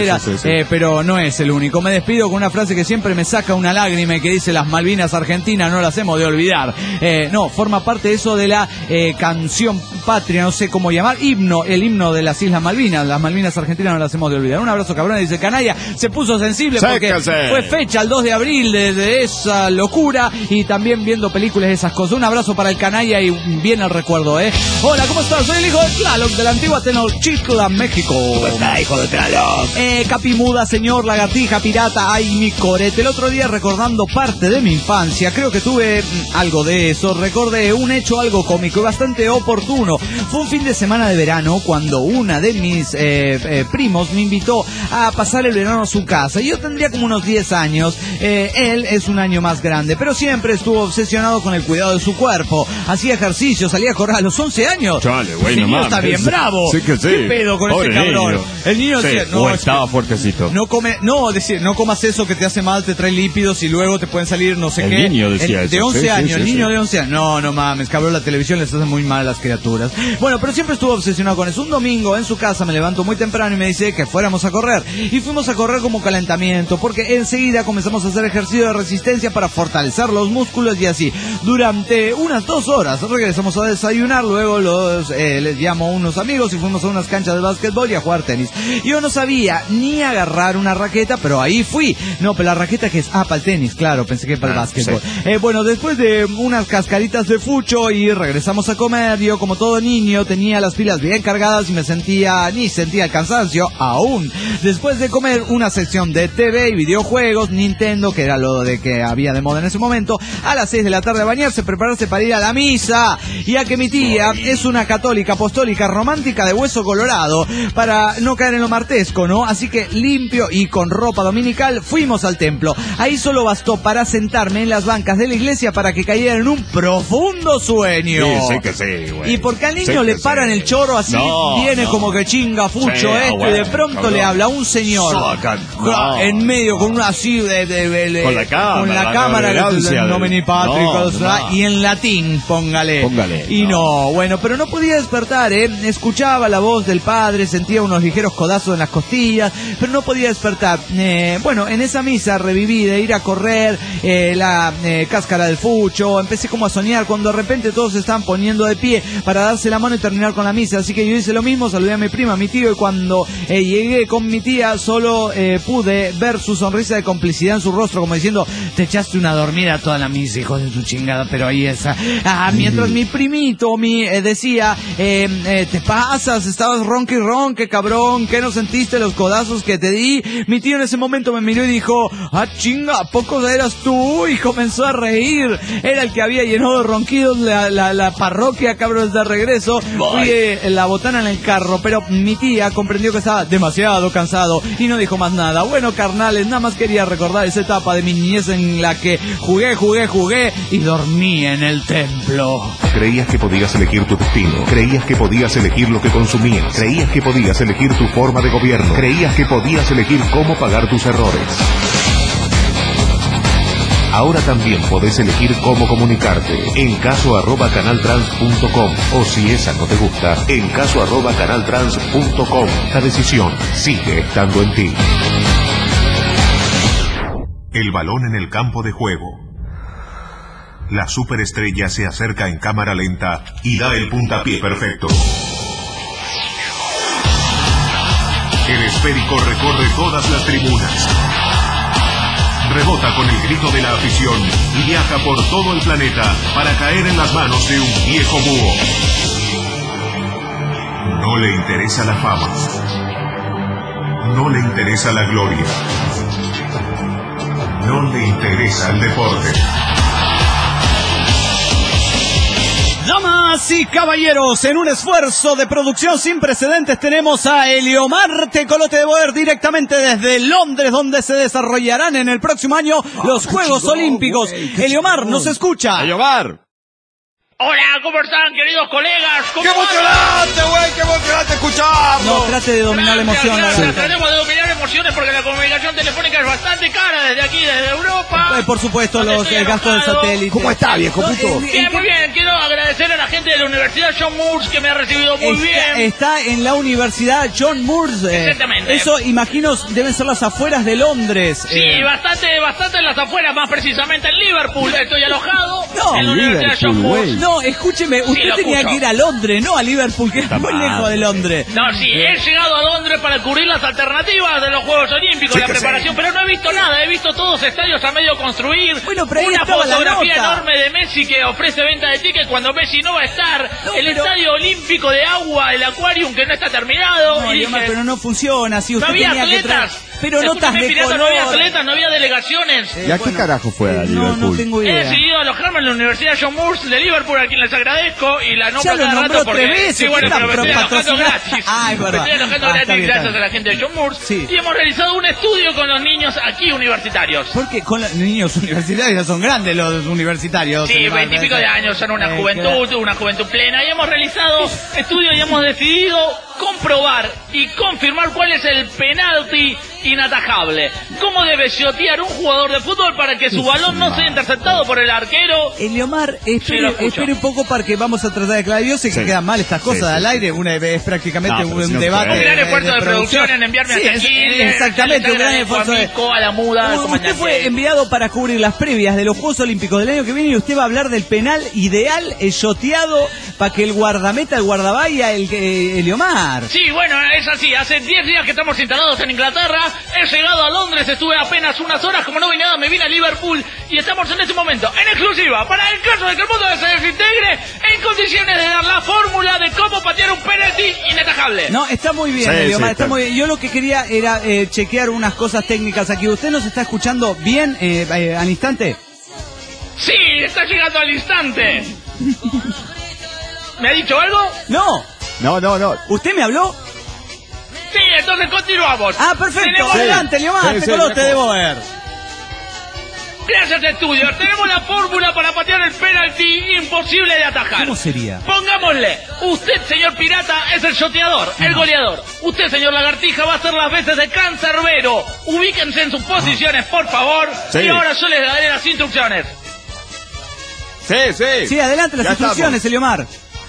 Speaker 3: bandera,
Speaker 6: sí, sí, sí.
Speaker 3: Eh, pero no es el único. Me despido con una frase que siempre me saca una lágrima y que dice: las Malvinas Argentinas no las hemos de olvidar. Eh, no, forma parte de eso de la eh, canción patria, no sé cómo llamar, himno, el himno de las Islas Malvinas. Las Malvinas Argentinas no las hemos de olvidar. Un abrazo, cabrón, dice Canalla. Se puso sensible porque
Speaker 6: Sécase.
Speaker 3: fue fecha el dos de abril de, de esa locura y también viendo películas de esas cosas. Un abrazo para el Canalla y bien el recuerdo, ¿eh? Hola, ¿cómo estás? Soy el hijo de Tlaloc de la antigua Tenochtitlan, México.
Speaker 5: ¿Cómo está, hijo de Tlaloc?
Speaker 3: Eh, Capimuda, señor, lagartija, pirata, ay, mi corete. El otro día, recordando parte de mi infancia, creo que tuve mm, algo de eso. Recordé un hecho algo cómico y bastante oportuno. Fue un fin de semana de verano cuando una de mis eh, eh, primos me invitó a pasar el verano a su casa. Yo tendría como unos diez años. Eh, él es un año más grande, pero siempre estuvo obsesionado con el cuidado de su cuerpo. Hacía ejercicio, salía a correr a los once años.
Speaker 6: Chale, güey,
Speaker 3: el
Speaker 6: no
Speaker 3: niño
Speaker 6: mames.
Speaker 3: está bien bravo.
Speaker 6: Sí que sí.
Speaker 3: ¿Qué pedo con
Speaker 6: Pobre
Speaker 3: ese cabrón?
Speaker 6: niño.
Speaker 3: El niño
Speaker 6: Sí,
Speaker 3: decía,
Speaker 6: o
Speaker 3: no, es
Speaker 6: estaba
Speaker 3: que
Speaker 6: fuertecito.
Speaker 3: no come, no, decir, no comas eso que te hace mal, te trae lípidos y luego te pueden salir no sé
Speaker 6: El
Speaker 3: qué.
Speaker 6: niño decía
Speaker 3: El-
Speaker 6: eso,
Speaker 3: de once
Speaker 6: sí, sí,
Speaker 3: años,
Speaker 6: sí,
Speaker 3: el niño
Speaker 6: sí.
Speaker 3: de once años. No, no mames, cabrón, la televisión les hace muy mal a las criaturas. Bueno, pero siempre estuvo obsesionado con eso. Un domingo en su casa me levanto muy temprano y me dice que fuéramos a correr. Y fuimos a correr como calentamiento, porque enseguida comenzamos a hacer ejercicio de resistencia para fortalecer los músculos y así. Durante unas dos horas regresamos a desayunar, luego los eh, les llamo a unos amigos y fuimos a unas canchas de básquetbol y a jugar tenis. Yo no sabía ni agarrar una raqueta, pero ahí fui. No, pero la raqueta que es, ah, para el tenis, claro, pensé que para el
Speaker 6: Ah,
Speaker 3: básquetbol.
Speaker 6: sí.
Speaker 3: Eh, bueno, después de unas cascaritas de fucho y regresamos a comer, yo como todo niño tenía las pilas bien cargadas y me sentía, ni sentía el cansancio aún. Después de comer una sección de T V y videojuegos, Nintendo, que era lo de que había de moda en ese momento, a las seis de la tarde a bañarse, prepararse para ir a la misa. Ya que mi tía es una católica apostólica romántica de hueso colorado, para no caer en lo martesco, ¿no? Así que limpio y con ropa dominical fuimos al templo. Ahí solo bastó para sentarme en las bancas de la iglesia para que cayera en un profundo sueño.
Speaker 6: Sí, sí que sí, güey.
Speaker 3: Y porque al niño
Speaker 6: Sí
Speaker 3: le
Speaker 6: que
Speaker 3: paran
Speaker 6: sí.
Speaker 3: el chorro así,
Speaker 6: No,
Speaker 3: viene
Speaker 6: no.
Speaker 3: como que chinga fucho
Speaker 6: Sí,
Speaker 3: esto,
Speaker 6: bueno,
Speaker 3: y de pronto
Speaker 6: cabrón.
Speaker 3: le habla un señor
Speaker 6: Saca-
Speaker 3: ja,
Speaker 6: no,
Speaker 3: en medio
Speaker 6: no.
Speaker 3: con una así de, de- de- de-
Speaker 6: Con la cámara,
Speaker 3: con la
Speaker 6: la
Speaker 3: cámara
Speaker 6: tolerancia
Speaker 3: que-
Speaker 6: del-
Speaker 3: nomini patri,
Speaker 6: no,
Speaker 3: cosa,
Speaker 6: no.
Speaker 3: y en latín, póngale.
Speaker 6: Póngale,
Speaker 3: Y no.
Speaker 6: no.
Speaker 3: bueno, pero no podía despertar, ¿eh? Escuchaba la voz del padre, sentía unos ligeros codazos en las costillas, pero no podía despertar. Eh, bueno, en esa misa reviví de ir a correr, eh, la eh, cáscara del fucho, empecé como a soñar cuando de repente todos se estaban poniendo de pie para darse la mano y terminar con la misa, así que yo hice lo mismo, saludé a mi prima, a mi tío, y cuando eh, llegué con mi tía solo eh, pude ver su sonrisa de complicidad en su rostro, como diciendo, te echaste una dormida toda la misa, hijo de tu chingada, pero ahí esa. Ah, mientras mi primito mi eh, decía, eh, eh, te pasas, estabas ronque y ronque, cabrón, ¿qué no sentiste los codazos que te di? Mi tío en ese momento me miró y dijo, ah, chinga, ¿a poco eras tú? Y comenzó a reír. Era el que había llenado de ronquidos la, la, la parroquia, cabrón, de regreso. Fui eh, en la botana en el carro, pero mi tía comprendió que estaba demasiado cansado y no dijo más nada. Bueno, carnales, nada más quería recordar esa etapa de mi niñez en la que jugué, jugué, jugué y dormí en el templo.
Speaker 2: Creías que podías elegir tu destino. Creías que podías elegir lo que consumías. Creías que podías elegir tu forma de gobierno. Creías que podías elegir cómo pagar tus errores. Ahora también podés elegir cómo comunicarte. En caso arroba canaltrans punto com. O si esa no te gusta, en caso arroba canaltrans punto com. La decisión sigue estando en ti. El balón en el campo de juego. La superestrella se acerca en cámara lenta y da el puntapié perfecto. El esférico recorre todas las tribunas. Rebota con el grito de la afición y viaja por todo el planeta para caer en las manos de un viejo búho. No le interesa la fama. No le interesa la gloria. No le interesa el deporte.
Speaker 3: Damas y caballeros, en un esfuerzo de producción sin precedentes tenemos a Eliomar Tecolote de Boer directamente desde Londres, donde se desarrollarán en el próximo año los Juegos Olímpicos. Eliomar, ¿nos escucha?
Speaker 6: ¡Eliomar!
Speaker 7: Hola, ¿cómo están, queridos colegas? ¿Cómo
Speaker 6: ¡Qué emocionante, güey! ¡Qué emocionante escucharlo!
Speaker 3: No, trate de dominar la emoción.
Speaker 7: Gracias,
Speaker 3: la
Speaker 7: gracias.
Speaker 3: verdad.
Speaker 7: Tratemos de dominar la emoción. promociones porque la comunicación telefónica es bastante cara desde aquí, desde Europa.
Speaker 3: Eh, por supuesto,
Speaker 7: Donde
Speaker 3: los
Speaker 7: estoy
Speaker 3: eh, gastos de
Speaker 7: alojado.
Speaker 3: satélite.
Speaker 6: ¿Cómo está, viejo
Speaker 3: No,
Speaker 6: puto?
Speaker 3: en-
Speaker 7: Bien, muy bien. Quiero agradecer a la gente de la Universidad John Moores que me ha recibido muy
Speaker 3: Está,
Speaker 7: bien.
Speaker 3: está en la Universidad John Moores. eh,
Speaker 7: Exactamente.
Speaker 3: Eso, imagino, deben ser las afueras de Londres.
Speaker 7: Sí,
Speaker 3: eh.
Speaker 7: bastante, bastante en las afueras, más precisamente en Liverpool. Estoy alojado
Speaker 3: No,
Speaker 7: en la Universidad John
Speaker 6: Liverpool,
Speaker 7: Moores.
Speaker 6: güey.
Speaker 3: No, escúcheme, usted
Speaker 7: lo
Speaker 3: tenía
Speaker 7: escucho.
Speaker 3: que ir a Londres, no a Liverpool, que es
Speaker 6: Puta
Speaker 3: muy
Speaker 6: madre.
Speaker 3: lejos de Londres.
Speaker 7: No, sí, he llegado a Londres para cubrir las alternativas de los Juegos Olímpicos,
Speaker 6: Sí
Speaker 7: la
Speaker 6: que
Speaker 7: preparación,
Speaker 6: sí.
Speaker 7: pero no he visto nada, he visto todos estadios a medio construir.
Speaker 3: Bueno, pero ahí
Speaker 7: una
Speaker 3: estaba la
Speaker 7: fotografía
Speaker 3: nota.
Speaker 7: enorme de Messi que ofrece venta de tickets cuando Messi no va a estar.
Speaker 3: No,
Speaker 7: el
Speaker 3: pero-
Speaker 7: estadio olímpico de agua, el Aquarium que no está terminado.
Speaker 3: No,
Speaker 7: y
Speaker 3: Dios mío,
Speaker 7: dije,
Speaker 3: pero no funciona, si usted
Speaker 7: no había
Speaker 3: tenía que traer...
Speaker 7: atletas.
Speaker 3: Pero notas
Speaker 7: Escúchame,
Speaker 3: de
Speaker 7: pirata,
Speaker 3: color.
Speaker 7: no había atletas, no había delegaciones.
Speaker 3: Eh,
Speaker 6: ¿Y a qué
Speaker 3: bueno,
Speaker 6: carajo fue a
Speaker 3: eh, No,
Speaker 6: Liverpool?
Speaker 3: no tengo
Speaker 7: He
Speaker 3: idea.
Speaker 7: decidido alojarme en la Universidad John Moores de Liverpool, a quien les agradezco, y la nombro
Speaker 3: Ya lo
Speaker 7: cada
Speaker 3: nombró
Speaker 7: rato porque...
Speaker 3: tres veces,
Speaker 7: Sí, bueno,
Speaker 3: ¿qué
Speaker 7: pero me
Speaker 3: está
Speaker 7: estoy alojando
Speaker 3: patrocinado?
Speaker 7: gratis.
Speaker 3: Ah, es verdad.
Speaker 7: Me estoy alojando
Speaker 3: Ah,
Speaker 7: gratis
Speaker 3: está bien, está
Speaker 7: gracias
Speaker 3: bien.
Speaker 7: a la gente de John Moores.
Speaker 3: Sí.
Speaker 7: Y hemos realizado un estudio con los niños aquí universitarios.
Speaker 3: Porque con los niños universitarios ya son grandes los universitarios.
Speaker 7: Sí,
Speaker 3: hermano.
Speaker 7: veintipico de años, son una
Speaker 3: Eh,
Speaker 7: juventud, una juventud plena. Y hemos realizado estudios y hemos decidido comprobar y confirmar cuál es el penalti inatajable. Cómo debe shotear un jugador de fútbol para que su balón no sea interceptado por el arquero.
Speaker 3: Eliomar,
Speaker 7: Sí,
Speaker 3: espere,
Speaker 7: lo escucho.
Speaker 3: espere un poco porque vamos a tratar de aclarar. Yo sé que
Speaker 6: Sí.
Speaker 3: quedan mal estas cosas
Speaker 6: Sí, sí,
Speaker 3: al
Speaker 6: sí.
Speaker 3: aire. Una es prácticamente
Speaker 6: No, pero
Speaker 3: un
Speaker 6: si no
Speaker 3: debate.
Speaker 6: puede.
Speaker 7: Un gran
Speaker 3: de-
Speaker 7: esfuerzo de producción en enviarme
Speaker 3: Sí,
Speaker 7: hasta
Speaker 3: es-
Speaker 7: aquí. Le-
Speaker 3: exactamente,
Speaker 7: les
Speaker 3: un gran
Speaker 7: agradezco
Speaker 3: esfuerzo
Speaker 7: a
Speaker 3: de...
Speaker 7: Mico, a la muda, al
Speaker 3: Usted
Speaker 7: comandante.
Speaker 3: fue enviado para cubrir las previas de los Juegos Olímpicos del año que viene y usted va a hablar del penal ideal, el shoteado, para que el guardameta, el guardavalla, el que Eliomar.
Speaker 7: Sí, bueno, es así. Hace diez días que estamos instalados en Inglaterra. He llegado a Londres, estuve apenas unas horas. Como no vi nada, me vine a Liverpool. Y estamos en este momento, en exclusiva, para el caso de que el mundo se desintegre, en condiciones de dar la fórmula de cómo patear un penalti inatajable.
Speaker 3: No, está muy bien,
Speaker 6: Sí,
Speaker 3: Eliomar,
Speaker 6: sí,
Speaker 3: está
Speaker 6: está
Speaker 3: muy bien. Yo lo que quería era eh, chequear unas cosas técnicas aquí. ¿Usted nos está escuchando bien eh, eh, al instante?
Speaker 7: Sí, está llegando al instante. ¿Me ha dicho algo?
Speaker 3: No,
Speaker 6: No, no, no.
Speaker 3: ¿usted me habló?
Speaker 7: Sí, entonces continuamos.
Speaker 3: Ah, perfecto,
Speaker 7: Tenemos-
Speaker 3: adelante, Eliomar,
Speaker 6: Sí,
Speaker 3: te
Speaker 6: sí,
Speaker 3: color, te
Speaker 6: viejo.
Speaker 3: debo ver.
Speaker 7: Gracias, estudio. Tenemos la fórmula para patear el penalti imposible de atajar.
Speaker 3: ¿Cómo sería?
Speaker 7: Pongámosle, usted, señor pirata, es el shoteador, el goleador. Usted, señor lagartija, va a hacer las veces de cancerbero. Ubíquense en sus posiciones, por favor.
Speaker 6: Sí.
Speaker 7: Y ahora yo les daré las instrucciones.
Speaker 6: Sí, sí.
Speaker 3: Sí, adelante las
Speaker 6: Ya
Speaker 3: instrucciones, Eliomar.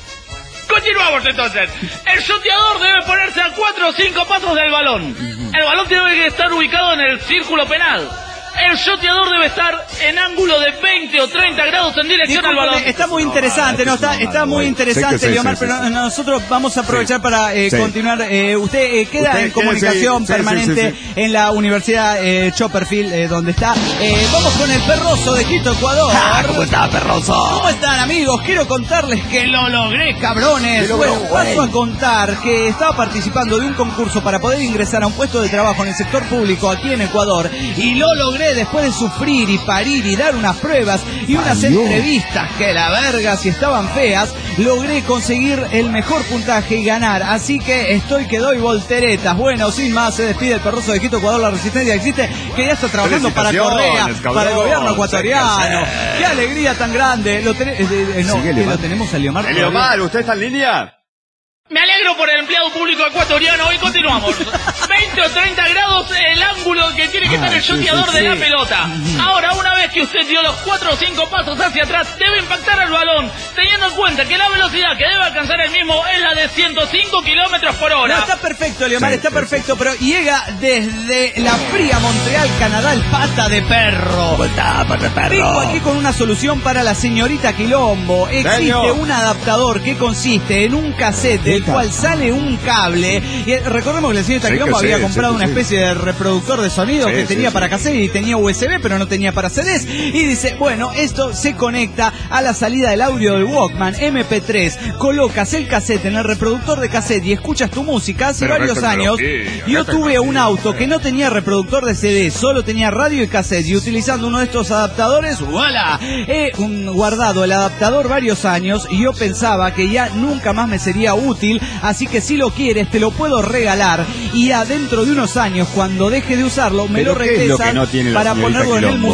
Speaker 7: Continuamos entonces. El shoteador debe ponerse a cuatro o cinco pasos del balón. El balón tiene que estar ubicado en el círculo penal. El shoteador debe estar en ángulo de veinte o treinta grados en dirección al balón.
Speaker 3: Discúlpeme, está muy interesante, no, está, está muy interesante,
Speaker 6: Sí que sí,
Speaker 3: Eliomar,
Speaker 6: sí, sí,
Speaker 3: pero
Speaker 6: sí.
Speaker 3: nosotros vamos a aprovechar
Speaker 6: Sí.
Speaker 3: para eh,
Speaker 6: Sí.
Speaker 3: continuar. Eh, usted eh, queda
Speaker 6: Usted
Speaker 3: en comunicación
Speaker 6: quédese- sí, sí,
Speaker 3: permanente
Speaker 6: sí, sí.
Speaker 3: en la Universidad eh, Chopperfield, eh, donde está. Eh, vamos con el Perroso de Quito, Ecuador.
Speaker 6: Ah, ¿cómo está, perroso?
Speaker 3: ¿Cómo están, amigos? Quiero contarles que lo logré, cabrones.
Speaker 6: Que logró,
Speaker 3: Bueno, paso
Speaker 6: güey.
Speaker 3: a contar que estaba participando de un concurso para poder ingresar a un puesto de trabajo en el sector público aquí en Ecuador y lo logré después de sufrir y parir y dar unas pruebas y unas
Speaker 6: Parió.
Speaker 3: entrevistas que la verga, si estaban feas, logré conseguir el mejor puntaje y ganar. Así que estoy que doy volteretas. Bueno, sin más, se despide el Perroso de Quito, Ecuador. La resistencia existe, que ya está trabajando para Correa,
Speaker 6: Felicitaciones, cabrón.
Speaker 3: para el gobierno
Speaker 6: Sí,
Speaker 3: ecuatoriano.
Speaker 6: sí.
Speaker 3: ¡Qué alegría tan grande! Lo, tene- eh, eh, no,
Speaker 6: Sigue,
Speaker 3: que
Speaker 6: Eliomar.
Speaker 3: lo tenemos a Eliomar.
Speaker 6: Eliomar, ¿usted está en línea?
Speaker 7: Me alegro por el empleado público ecuatoriano. Hoy continuamos. veinte o treinta grados el ángulo que tiene que estar el
Speaker 6: sí,
Speaker 7: shoteador
Speaker 6: sí,
Speaker 7: de
Speaker 6: sí.
Speaker 7: la pelota. Ahora, una vez que usted dio los cuatro o cinco pasos hacia atrás, debe impactar al balón, teniendo en cuenta que la velocidad que debe alcanzar el mismo es la de ciento cinco kilómetros por
Speaker 3: No,
Speaker 7: hora.
Speaker 3: está perfecto, Eliomar,
Speaker 6: Sí,
Speaker 3: está
Speaker 6: sí,
Speaker 3: perfecto, pero llega desde la fría Montreal, Canadá, el Pata de Perro.
Speaker 6: ¿Cómo está, pata
Speaker 3: Vengo
Speaker 6: perro?
Speaker 3: aquí con una solución para la señorita Quilombo. Existe
Speaker 6: Señor.
Speaker 3: un adaptador que consiste en un cassette del
Speaker 6: Puta.
Speaker 3: cual sale un cable. Y eh, recordemos que la señorita
Speaker 6: Sí,
Speaker 3: Quilombo
Speaker 6: que
Speaker 3: había
Speaker 6: sí,
Speaker 3: comprado
Speaker 6: sí,
Speaker 3: una
Speaker 6: sí.
Speaker 3: especie de reproductor de sonido
Speaker 6: Sí,
Speaker 3: que
Speaker 6: sí,
Speaker 3: tenía
Speaker 6: sí.
Speaker 3: para cassette y tenía U S B, pero no tenía para C Ds. Y dice, bueno, esto se conecta a la salida del audio del Walkman M P tres. Colocas el cassette en el reproductor de cassette y escuchas tu música. Hace
Speaker 6: Pero
Speaker 3: varios
Speaker 6: qué
Speaker 3: años
Speaker 6: tecnología,
Speaker 3: yo
Speaker 6: qué
Speaker 3: tuve un
Speaker 6: tecnología.
Speaker 3: auto que no tenía reproductor de C D, solo tenía radio y cassette, y utilizando uno de estos adaptadores, ¡voilà! He um, guardado el adaptador varios años y yo pensaba que ya nunca más me sería útil, así que si lo quieres te lo puedo regalar y adentro de unos años, cuando deje de usarlo, me
Speaker 6: ¿Pero
Speaker 3: lo
Speaker 6: qué es lo
Speaker 3: regresas
Speaker 6: que no tiene la
Speaker 3: para
Speaker 6: señorita
Speaker 3: ponerlo en el
Speaker 6: Quilombo?
Speaker 3: museo o algo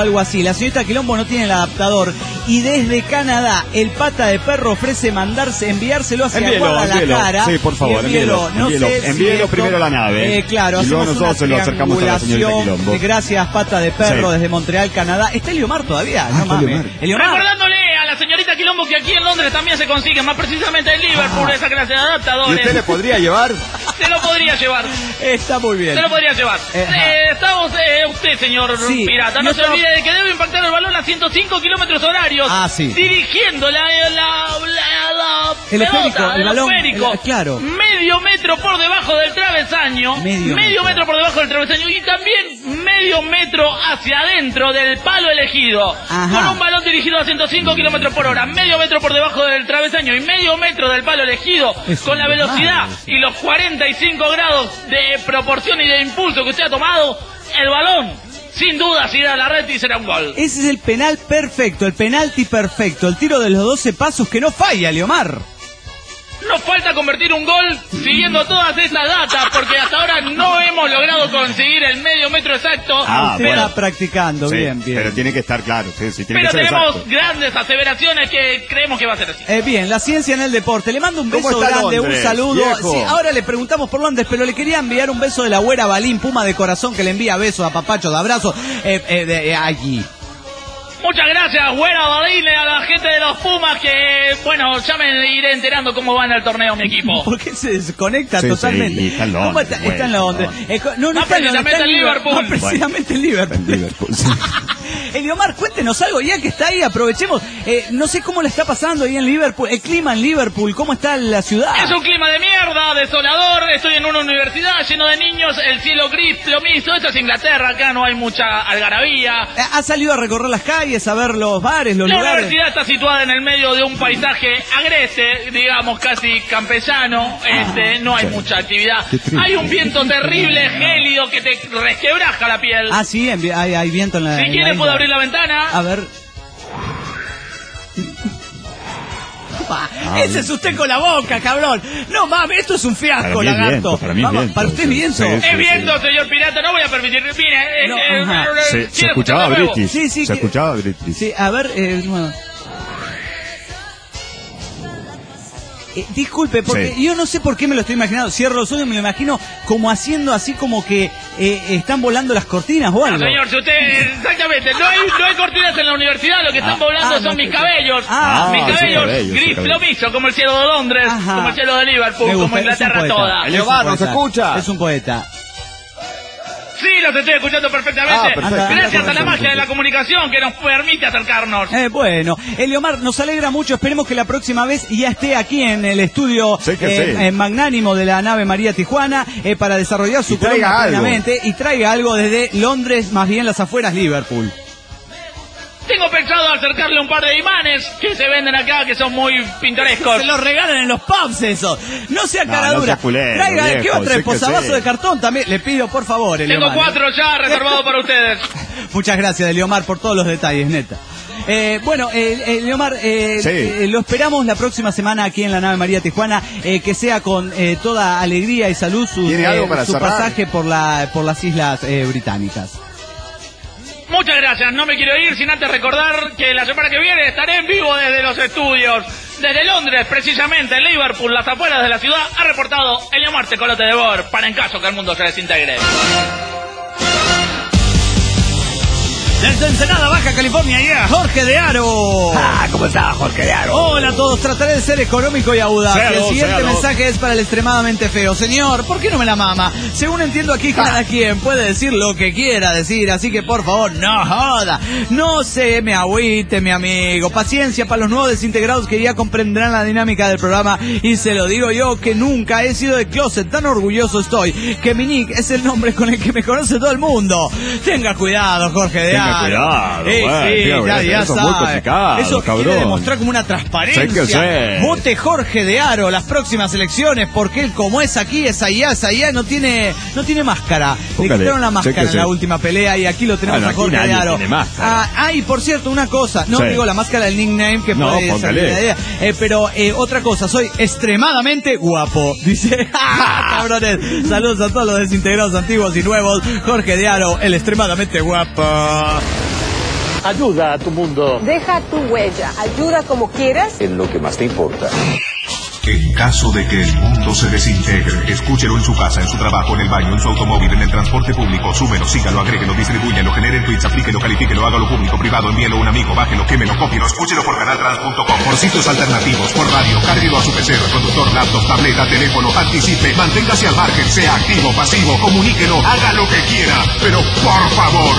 Speaker 3: algo así. La señorita Quilombo no tiene el adaptador y desde Canadá el pata de perro ofrece mandarse, enviárselo hacia
Speaker 6: Envíelo,
Speaker 3: Guadalajara.
Speaker 6: sí, por favor, envíelo,
Speaker 3: No
Speaker 6: envíelo,
Speaker 3: sé si
Speaker 6: envíelo
Speaker 3: esto,
Speaker 6: primero a la nave.
Speaker 3: Eh, claro,
Speaker 6: y luego
Speaker 3: hacemos
Speaker 6: nosotros se
Speaker 3: una
Speaker 6: lo acercamos a la señorita
Speaker 3: triangulación.
Speaker 6: Quilombo.
Speaker 3: Gracias, pata de perro,
Speaker 6: Sí.
Speaker 3: desde Montreal, Canadá. ¿Está Eliomar todavía?
Speaker 6: Ah,
Speaker 3: No
Speaker 6: está
Speaker 3: mames.
Speaker 6: Eliomar.
Speaker 3: Eliomar.
Speaker 7: Recordándole a la señorita Quilombo que aquí en Londres también se consigue, más precisamente en Liverpool, esa clase de
Speaker 6: ¿Y
Speaker 7: adaptadores.
Speaker 6: usted le podría llevar?
Speaker 7: Se lo podría llevar.
Speaker 3: Está muy bien.
Speaker 7: Se lo podría llevar.
Speaker 3: Eh,
Speaker 7: Eh, estamos, eh, usted, señor
Speaker 3: Sí,
Speaker 7: pirata,
Speaker 3: yo
Speaker 7: no se
Speaker 3: estaba-
Speaker 7: olvide de que debe impactar el balón a ciento cinco kilómetros horarios.
Speaker 3: Ah, sí.
Speaker 7: Dirigiendo la, la, la, la
Speaker 3: El
Speaker 7: pelota,
Speaker 3: esférico, el balón,
Speaker 7: esférico,
Speaker 3: el- claro.
Speaker 7: medio metro por debajo del travesaño.
Speaker 3: Medio
Speaker 7: Medio,
Speaker 3: metro.
Speaker 7: metro por debajo del travesaño. Y también medio metro hacia adentro del palo elegido.
Speaker 3: Ajá.
Speaker 7: Con un balón dirigido a ciento cinco kilómetros por hora. Medio metro por debajo del travesaño y medio metro del palo elegido.
Speaker 3: Es
Speaker 7: Con la
Speaker 3: un
Speaker 7: velocidad
Speaker 3: mal.
Speaker 7: y los cuarenta y cinco grados de proporción y de impulso que usted ha tomado, el balón, sin duda, irá a la red y será un gol.
Speaker 3: Ese es el penal perfecto, el penalti perfecto, el tiro de los doce pasos que no falla, Eliomar.
Speaker 7: Nos falta convertir un gol siguiendo todas estas datas, porque hasta ahora no hemos logrado conseguir el medio metro exacto.
Speaker 6: Ah,
Speaker 3: Usted
Speaker 7: pero
Speaker 3: está practicando,
Speaker 6: Sí,
Speaker 3: bien, bien.
Speaker 6: pero tiene que estar claro, sí, sí, tiene
Speaker 7: pero
Speaker 6: que ser
Speaker 7: tenemos
Speaker 6: exacto.
Speaker 7: grandes aseveraciones que creemos que va a ser así.
Speaker 3: Eh, bien, la ciencia en el deporte. Le mando un
Speaker 6: ¿Cómo
Speaker 3: beso
Speaker 6: está
Speaker 3: grande,
Speaker 6: Londres,
Speaker 3: un saludo.
Speaker 6: viejo?
Speaker 3: Sí, ahora le preguntamos por Londres, pero le quería enviar un beso de la güera Balín, Puma de corazón, que le envía besos a papachos, de abrazos, eh, eh, de, eh, allí.
Speaker 7: Muchas gracias, Güera Badine, a la gente de los Pumas que, bueno, ya me iré enterando cómo va en el torneo mi equipo.
Speaker 3: ¿Por qué se desconecta
Speaker 6: Sí, sí,
Speaker 3: totalmente?
Speaker 6: y está en Londres,
Speaker 3: ¿Cómo está,
Speaker 6: bueno,
Speaker 3: está en Londres?
Speaker 6: no.
Speaker 3: Eh, no, no
Speaker 7: Más
Speaker 3: está en Londres,
Speaker 7: precisamente
Speaker 3: está en
Speaker 7: en Liverpool.
Speaker 3: Más precisamente en Liverpool.
Speaker 6: En Liverpool, sí.
Speaker 3: Eliomar, cuéntenos algo, ya que está ahí, aprovechemos. Eh, no sé cómo le está pasando ahí en Liverpool, el clima en Liverpool, cómo está la ciudad.
Speaker 7: Es un clima de mierda, desolador, estoy en una universidad lleno de niños, el cielo gris, plomizo, esto es Inglaterra, acá no hay mucha algarabía.
Speaker 3: Eh, ¿Ha salido a recorrer las calles, a ver los bares, los
Speaker 7: La
Speaker 3: lugares?
Speaker 7: universidad está situada en el medio de un paisaje agreste, digamos casi campesano, este, no hay mucha actividad.
Speaker 6: Qué triste.
Speaker 7: Hay un viento terrible, gélido, que te resquebraja la piel.
Speaker 3: Ah, sí, en- hay, hay viento en la
Speaker 7: Si
Speaker 3: en
Speaker 7: quiere
Speaker 3: la
Speaker 7: puedo
Speaker 3: isla.
Speaker 7: abrir la ventana.
Speaker 3: A ver. Pa, ese es usted con la boca, cabrón. No mames, esto es un fiasco,
Speaker 6: Para mí es
Speaker 3: lagarto.
Speaker 6: viento, para mí es
Speaker 3: Vamos,
Speaker 6: viento,
Speaker 3: para usted es
Speaker 6: sí.
Speaker 3: viento.
Speaker 6: Sí, sí.
Speaker 7: Es viento, señor pirata, no voy a permitir. Mire, eh,
Speaker 3: No,
Speaker 7: eh,
Speaker 3: ajá.
Speaker 7: eh,
Speaker 6: Se,
Speaker 7: ¿quiere
Speaker 6: se escuchaba
Speaker 7: escuchar de nuevo?
Speaker 6: British.
Speaker 3: Sí, sí,
Speaker 6: se
Speaker 3: que-
Speaker 6: escuchaba British.
Speaker 3: Sí, a ver, eh, bueno. Eh, disculpe, porque
Speaker 6: Sí.
Speaker 3: yo no sé por qué me lo estoy imaginando. Cierro los ojos y me lo imagino como haciendo así como que eh, están volando las cortinas o
Speaker 7: No,
Speaker 3: algo.
Speaker 7: señor, si usted, exactamente, no hay, no hay cortinas en la universidad, lo que están
Speaker 6: Ah.
Speaker 7: volando
Speaker 3: Ah, no,
Speaker 7: son mis
Speaker 3: que-
Speaker 7: cabellos,
Speaker 3: Ah,
Speaker 7: mis
Speaker 6: sus
Speaker 7: cabellos
Speaker 6: cabellos,
Speaker 7: gris
Speaker 6: sus cabellos.
Speaker 7: plomizo, como el cielo de Londres,
Speaker 3: Ajá.
Speaker 7: como el cielo de Liverpool,
Speaker 3: Me
Speaker 7: como
Speaker 3: gusta, es un
Speaker 7: Inglaterra
Speaker 3: poeta.
Speaker 7: toda.
Speaker 3: Es un
Speaker 6: Eliomar, ¿nos
Speaker 3: poeta.
Speaker 6: escucha?
Speaker 3: Es un poeta.
Speaker 7: Sí, los estoy escuchando perfectamente.
Speaker 6: Ah, perfecto.
Speaker 7: Gracias a la
Speaker 6: Perfecto.
Speaker 7: magia de la comunicación que nos permite acercarnos.
Speaker 3: Eh, bueno, Eliomar, nos alegra mucho. Esperemos que la próxima vez ya esté aquí en el estudio
Speaker 6: Sí que
Speaker 3: eh,
Speaker 6: sí.
Speaker 3: eh, magnánimo de la nave María Tijuana eh, para desarrollar su
Speaker 6: Y traiga
Speaker 3: columna
Speaker 6: algo.
Speaker 3: plenamente y traiga algo desde Londres, más bien las afueras Liverpool.
Speaker 7: Tengo pensado acercarle un par de imanes que se venden acá, que son muy pintorescos.
Speaker 3: Se los regalan en los pubs eso. No sea
Speaker 6: No,
Speaker 3: cara
Speaker 6: no
Speaker 3: dura.
Speaker 6: sea culero,
Speaker 3: Traiga, ¿qué
Speaker 6: viejo,
Speaker 3: va a traer?
Speaker 6: sé que
Speaker 3: Posavasos
Speaker 6: sí.
Speaker 3: de cartón también. Le pido, por favor, Eliomar.
Speaker 7: Tengo cuatro ya reservados para ustedes.
Speaker 3: Muchas gracias, Eliomar, por todos los detalles, neta. Eh, bueno, eh, eh, Eliomar, eh,
Speaker 6: Sí.
Speaker 3: eh, lo esperamos la próxima semana aquí en la nave María Tijuana, eh, que sea con eh, toda alegría y salud su,
Speaker 6: ¿Tiene algo
Speaker 3: eh,
Speaker 6: para
Speaker 3: su
Speaker 6: cerrar?
Speaker 3: pasaje por, la, por las islas eh, británicas.
Speaker 7: Muchas gracias, no me quiero ir sin antes recordar que la semana que viene estaré en vivo desde los estudios. Desde Londres, precisamente, en Liverpool, las afueras de la ciudad, ha reportado Eliomar Tecolote de Bor, para en caso que el mundo se desintegre.
Speaker 3: Desde Ensenada, Baja California, llega Jorge de Aro.
Speaker 5: Ah, ¿cómo está, Jorge de Aro?
Speaker 3: Hola a todos, trataré de ser económico y audaz.
Speaker 6: Séalo,
Speaker 3: El siguiente
Speaker 6: séalo.
Speaker 3: mensaje es para el extremadamente feo. Señor, ¿por qué no me la mama? Según entiendo aquí, cada quien puede decir lo que quiera decir, así que por favor, no joda. No se me agüite, mi amigo. Paciencia para los nuevos desintegrados que ya comprenderán la dinámica del programa. Y se lo digo yo, que nunca he sido de closet. Tan orgulloso estoy que mi nick es el nombre con el que me conoce todo el mundo. Tenga cuidado, Jorge de
Speaker 6: Tenga
Speaker 3: Aro.
Speaker 6: cuidado,
Speaker 3: Eh,
Speaker 6: bueno,
Speaker 3: sí,
Speaker 6: tenga
Speaker 3: ya,
Speaker 6: cuidado,
Speaker 3: ya
Speaker 6: eso es muy
Speaker 3: sabe.
Speaker 6: complicado,
Speaker 3: Eso
Speaker 6: cabrón.
Speaker 3: quiere demostrar como una transparencia.
Speaker 6: Sé que sé.
Speaker 3: Vote Jorge de Aro las próximas elecciones, porque él como es aquí, es allá, es allá, no tiene, no tiene máscara. Le
Speaker 6: Póngale,
Speaker 3: quitaron la
Speaker 6: sé
Speaker 3: máscara
Speaker 6: que
Speaker 3: en la
Speaker 6: sí.
Speaker 3: última pelea y aquí lo tenemos
Speaker 6: Bueno,
Speaker 3: a
Speaker 6: aquí
Speaker 3: Jorge de
Speaker 6: nadie
Speaker 3: Aro.
Speaker 6: tiene máscara.
Speaker 3: Ah, ah, y por cierto, una cosa, no
Speaker 6: Sí.
Speaker 3: digo la máscara del nickname que
Speaker 6: No,
Speaker 3: puede
Speaker 6: póngale.
Speaker 3: salir de idea, eh, pero eh, otra cosa, soy extremadamente guapo, dice. Cabrones, saludos a todos los desintegrados antiguos y nuevos. Jorge de Aro, el extremadamente guapo.
Speaker 7: Ayuda a tu mundo.
Speaker 8: Deja tu huella. Ayuda como quieras.
Speaker 9: En lo que más te importa.
Speaker 2: En caso de que el mundo se desintegre, escúchelo en su casa, en su trabajo, en el baño, en su automóvil, en el transporte público, súbelo, sígalo, agréguelo, distribúyelo, genere tweets, aplíquelo, califíquelo, hágalo público, privado, envíelo a un amigo, bájelo, quémelo, cópielo, escúchelo por canal trans punto com, por sitios alternativos, por radio, cárguelo a su P C, reproductor, laptop, tableta, teléfono, anticipe, manténgase al margen, sea activo, pasivo, comuníquelo, haga lo que quiera, pero por favor,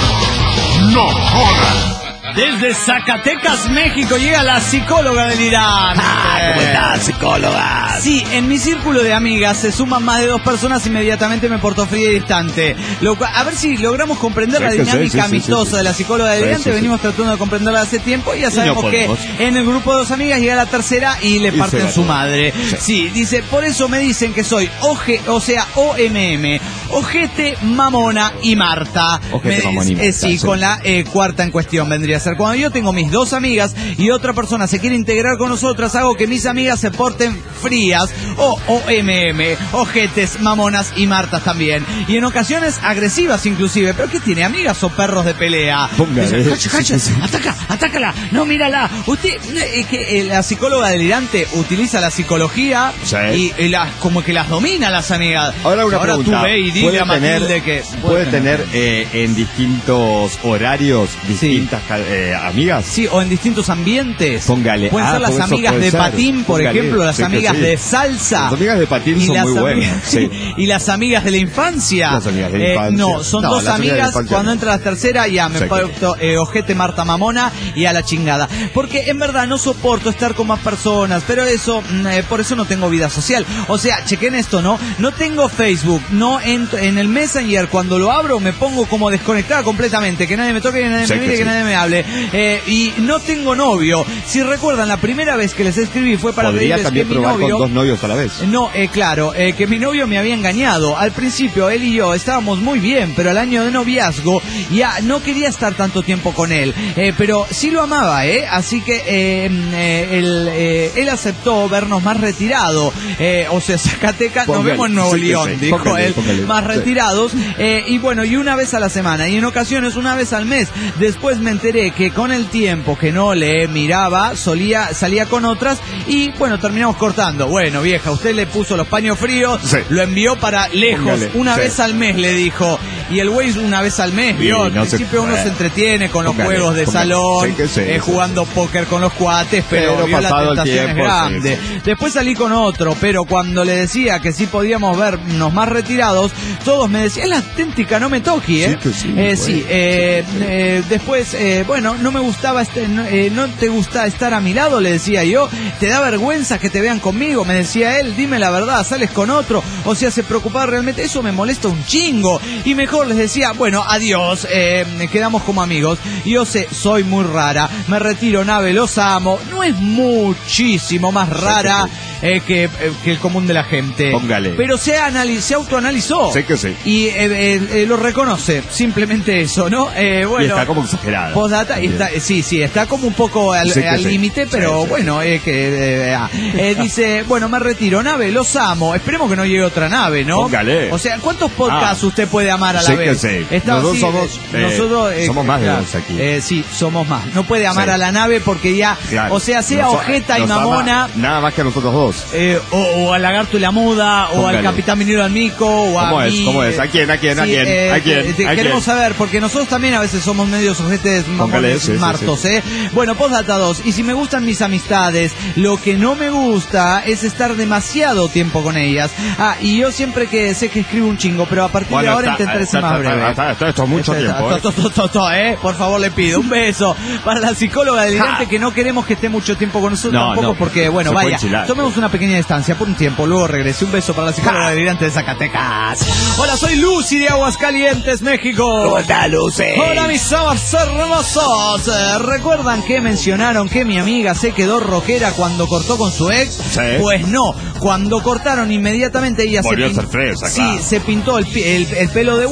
Speaker 2: no joda.
Speaker 3: Desde Zacatecas, México, llega la psicóloga delirante.
Speaker 5: Ah, ¿cómo estás, psicóloga?
Speaker 3: Sí, en mi círculo de amigas se suman más de dos personas, inmediatamente me porto fría y distante. Lo, a ver si logramos comprender
Speaker 6: Sí,
Speaker 3: la
Speaker 6: sí,
Speaker 3: dinámica
Speaker 6: sí, sí,
Speaker 3: amistosa
Speaker 6: sí, sí.
Speaker 3: de la psicóloga delirante.
Speaker 6: Sí, sí, sí.
Speaker 3: Venimos tratando de comprenderla hace tiempo y ya
Speaker 6: Y
Speaker 3: sabemos
Speaker 6: no
Speaker 3: que
Speaker 6: podemos.
Speaker 3: en el grupo de dos amigas llega la tercera y le
Speaker 6: Y
Speaker 3: parten
Speaker 6: se va
Speaker 3: su
Speaker 6: todo.
Speaker 3: madre.
Speaker 6: Sí.
Speaker 3: Sí, dice, por eso me dicen que soy oje, o sea, O M M, Ojete, Mamona y Marta.
Speaker 6: Ojete,
Speaker 3: Me-
Speaker 6: Mamona y
Speaker 3: eh,
Speaker 6: Marta,
Speaker 3: sí,
Speaker 6: sí.
Speaker 3: con la eh, cuarta en cuestión vendría a ser. Cuando yo tengo mis dos amigas y otra persona se quiere integrar con nosotras, hago que mis amigas se porten frías o O M M, ojetes, mamonas y martas también. Y en ocasiones agresivas inclusive. ¿Pero qué tiene? ¿Amigas o perros de pelea?
Speaker 6: Póngale.
Speaker 3: Dice, "Cacho, cacho, ataca, atácala, no, mírala". Usted, eh, que eh, la psicóloga delirante utiliza la psicología
Speaker 6: Sí.
Speaker 3: y, y las, como que las domina las amigas.
Speaker 6: Ahora una
Speaker 3: Ahora
Speaker 6: pregunta.
Speaker 3: tú ve y dile
Speaker 6: ¿Puede
Speaker 3: a Matilde
Speaker 6: tener,
Speaker 3: que...
Speaker 6: ¿Puede tener eh, en distintos horarios distintas ca- eh, amigas?
Speaker 3: Sí, o en distintos ambientes.
Speaker 6: Póngale.
Speaker 3: Pueden
Speaker 6: Ah,
Speaker 3: ser las
Speaker 6: por eso
Speaker 3: amigas
Speaker 6: puede
Speaker 3: de
Speaker 6: ser.
Speaker 3: patín, por
Speaker 6: Póngale.
Speaker 3: ejemplo, las
Speaker 6: Sí que
Speaker 3: amigas
Speaker 6: sí.
Speaker 3: de salsa.
Speaker 6: Las amigas de patín
Speaker 3: Y
Speaker 6: son
Speaker 3: las
Speaker 6: muy
Speaker 3: amigas-
Speaker 6: buenas. Sí.
Speaker 3: Y las amigas de la infancia.
Speaker 6: Las amigas de la
Speaker 3: Eh,
Speaker 6: infancia.
Speaker 3: no, son
Speaker 6: No,
Speaker 3: dos
Speaker 6: las amigas de la
Speaker 3: amigas.
Speaker 6: infancia
Speaker 3: Cuando
Speaker 6: no.
Speaker 3: entra la tercera, ya me
Speaker 6: Sí,
Speaker 3: porto eh, ojete, Marta, mamona y a la chingada. Porque en verdad no soporto estar con más personas, pero eso, mm, eh, por eso no tengo vida social. O sea, chequen esto, ¿no? No tengo Facebook, no entro en el Messenger. Cuando lo abro me pongo como desconectada completamente, que nadie me toque, que nadie
Speaker 6: Sí,
Speaker 3: me mire,
Speaker 6: que
Speaker 3: que
Speaker 6: sí.
Speaker 3: nadie me hable. Eh, y no tengo novio. Si recuerdan, la primera vez que les escribí fue para
Speaker 6: Podría
Speaker 3: pedirles
Speaker 6: también
Speaker 3: que mi
Speaker 6: probar
Speaker 3: novio...
Speaker 6: con dos novios a la vez.
Speaker 3: No, eh, claro, eh, que mi novio me había engañado. Al principio él y yo estábamos muy bien, pero al año de noviazgo ya no quería estar tanto tiempo con él. Eh, pero sí lo amaba, ¿eh? Así que eh, eh, él, eh, él aceptó vernos más retirado. Eh, o sea, Zacatecas, nos
Speaker 6: Póngale,
Speaker 3: vemos en Nuevo
Speaker 6: sí que
Speaker 3: León,
Speaker 6: sí,
Speaker 3: dijo
Speaker 6: póngale,
Speaker 3: él,
Speaker 6: póngale,
Speaker 3: más
Speaker 6: sí.
Speaker 3: retirados. Eh, y bueno, y una vez a la semana, y en ocasiones una vez al mes. Después me enteré que con el tiempo que no le miraba, solía, salía con otras y bueno, terminamos cortando. Bueno, vieja, usted le puso los paños fríos,
Speaker 6: Sí.
Speaker 3: lo envió para lejos,
Speaker 6: Póngale,
Speaker 3: una
Speaker 6: sí.
Speaker 3: vez al mes le dijo. Y el güey una vez al mes,
Speaker 6: Sí,
Speaker 3: vio. Al
Speaker 6: no se-
Speaker 3: principio uno
Speaker 6: eh,
Speaker 3: se entretiene con los
Speaker 6: póngale,
Speaker 3: juegos de
Speaker 6: póngale.
Speaker 3: salón,
Speaker 6: Sí que sí,
Speaker 3: eh,
Speaker 6: sí,
Speaker 3: jugando póker con los cuates, pero,
Speaker 6: Pero
Speaker 3: vio la
Speaker 6: pasado el
Speaker 3: tentación es
Speaker 6: tiempo,
Speaker 3: grande.
Speaker 6: sí, sí.
Speaker 3: Después salí con otro, pero cuando le decía que sí podíamos vernos más retirados, todos me decían, es la auténtica, no me toque, ¿eh?
Speaker 6: Sí que sí,
Speaker 3: Eh,
Speaker 6: bueno.
Speaker 3: sí, eh, eh, después, eh, bueno, no me gustaba, este, no, eh, no te gusta estar a mi lado, le decía yo, te da vergüenza que te vean conmigo, me decía él, dime la verdad, sales con otro, o sea, se preocupaba realmente, eso me molesta un chingo, y mejor les decía, bueno, adiós, eh, quedamos como amigos, y yo sé, soy muy rara, me retiro, nave, los amo, no es muchísimo más rara eh, que, eh, que el común de la gente,
Speaker 6: Póngale.
Speaker 3: pero se, anali- se autoanalizó,
Speaker 6: Sí que sí.
Speaker 3: y eh, eh, eh, lo reconoce, simplemente eso, ¿no? Eh, bueno,
Speaker 6: Y está como exagerada.
Speaker 3: Postdata, y está, sí, sí, está como un poco al
Speaker 6: Sí que
Speaker 3: al
Speaker 6: sí.
Speaker 3: límite, pero
Speaker 6: Sí, sí,
Speaker 3: bueno, eh, que eh, ah. Eh, dice, bueno, me retiro, nave, los amo, esperemos que no llegue otra nave, ¿no?
Speaker 6: Póngale.
Speaker 3: O sea, ¿cuántos podcasts
Speaker 6: Ah.
Speaker 3: usted puede amar a la
Speaker 6: Sí
Speaker 3: vez?
Speaker 6: que sí.
Speaker 3: Está
Speaker 6: Nosotros
Speaker 3: así,
Speaker 6: somos,
Speaker 3: eh,
Speaker 6: eh,
Speaker 3: nosotros, eh,
Speaker 6: somos más de
Speaker 3: claro,
Speaker 6: dos aquí.
Speaker 3: eh, sí, somos más. No puede amar
Speaker 6: Sí.
Speaker 3: a la nave porque ya,
Speaker 6: Claro.
Speaker 3: o sea, sea
Speaker 6: Nos-
Speaker 3: Ojeta y
Speaker 6: nos ama
Speaker 3: Mamona,
Speaker 6: Nada más que a nosotros dos.
Speaker 3: eh, o, o al Lagarto y la Muda, o
Speaker 6: Póngale.
Speaker 3: al Capitán Minero al Mico, o a
Speaker 6: ¿Cómo es?
Speaker 3: mí,
Speaker 6: ¿Cómo es?
Speaker 3: eh,
Speaker 6: ¿A quién? ¿A quién? ¿A
Speaker 3: sí,
Speaker 6: quién?
Speaker 3: eh,
Speaker 6: ¿A quién?
Speaker 3: eh, te-
Speaker 6: ¿A
Speaker 3: queremos
Speaker 6: quién?
Speaker 3: saber, porque nosotros también a veces somos medios ojetes
Speaker 6: Póngale,
Speaker 3: mamones,
Speaker 6: sí, sí,
Speaker 3: martos,
Speaker 6: sí.
Speaker 3: ¿eh? Bueno, postdata dos, y si me gustan mis amistades, lo que no me gusta es estar demasiado tiempo con ellas. Ah, y yo siempre que sé que escribo un chingo, pero a partir de
Speaker 6: Bueno,
Speaker 3: ahora
Speaker 6: está-
Speaker 3: intentaré ser
Speaker 6: está-
Speaker 3: más
Speaker 6: está-
Speaker 3: breve.
Speaker 6: está- está- esto es mucho
Speaker 3: Está-
Speaker 6: tiempo,
Speaker 3: está-
Speaker 6: ¿eh?
Speaker 3: to- to- to- to- eh, por favor le pido un beso para la psicóloga delirante, que no queremos que esté mucho tiempo con nosotros
Speaker 6: No,
Speaker 3: tampoco,
Speaker 6: no,
Speaker 3: porque bueno,
Speaker 6: se puede
Speaker 3: vaya,
Speaker 6: enchilar.
Speaker 3: tomemos una pequeña distancia por un tiempo, luego regrese. Un beso para la psicóloga delirante de Zacatecas. Hola, soy Lucy de Aguascalientes, México.
Speaker 5: ¿Cómo estás, Lucy?
Speaker 3: Hola, mis amas hermosos. Eh, ¿Recuerdan que mencionaron que mi amiga se quedó rockera cuando cortó con su ex?
Speaker 6: Sí.
Speaker 3: Pues no, cuando cortaron inmediatamente ella
Speaker 6: Volvió
Speaker 3: se
Speaker 6: a ser fresa,
Speaker 3: sí,
Speaker 6: claro.
Speaker 3: se pintó el, pi- el, el pelo de
Speaker 6: Sí,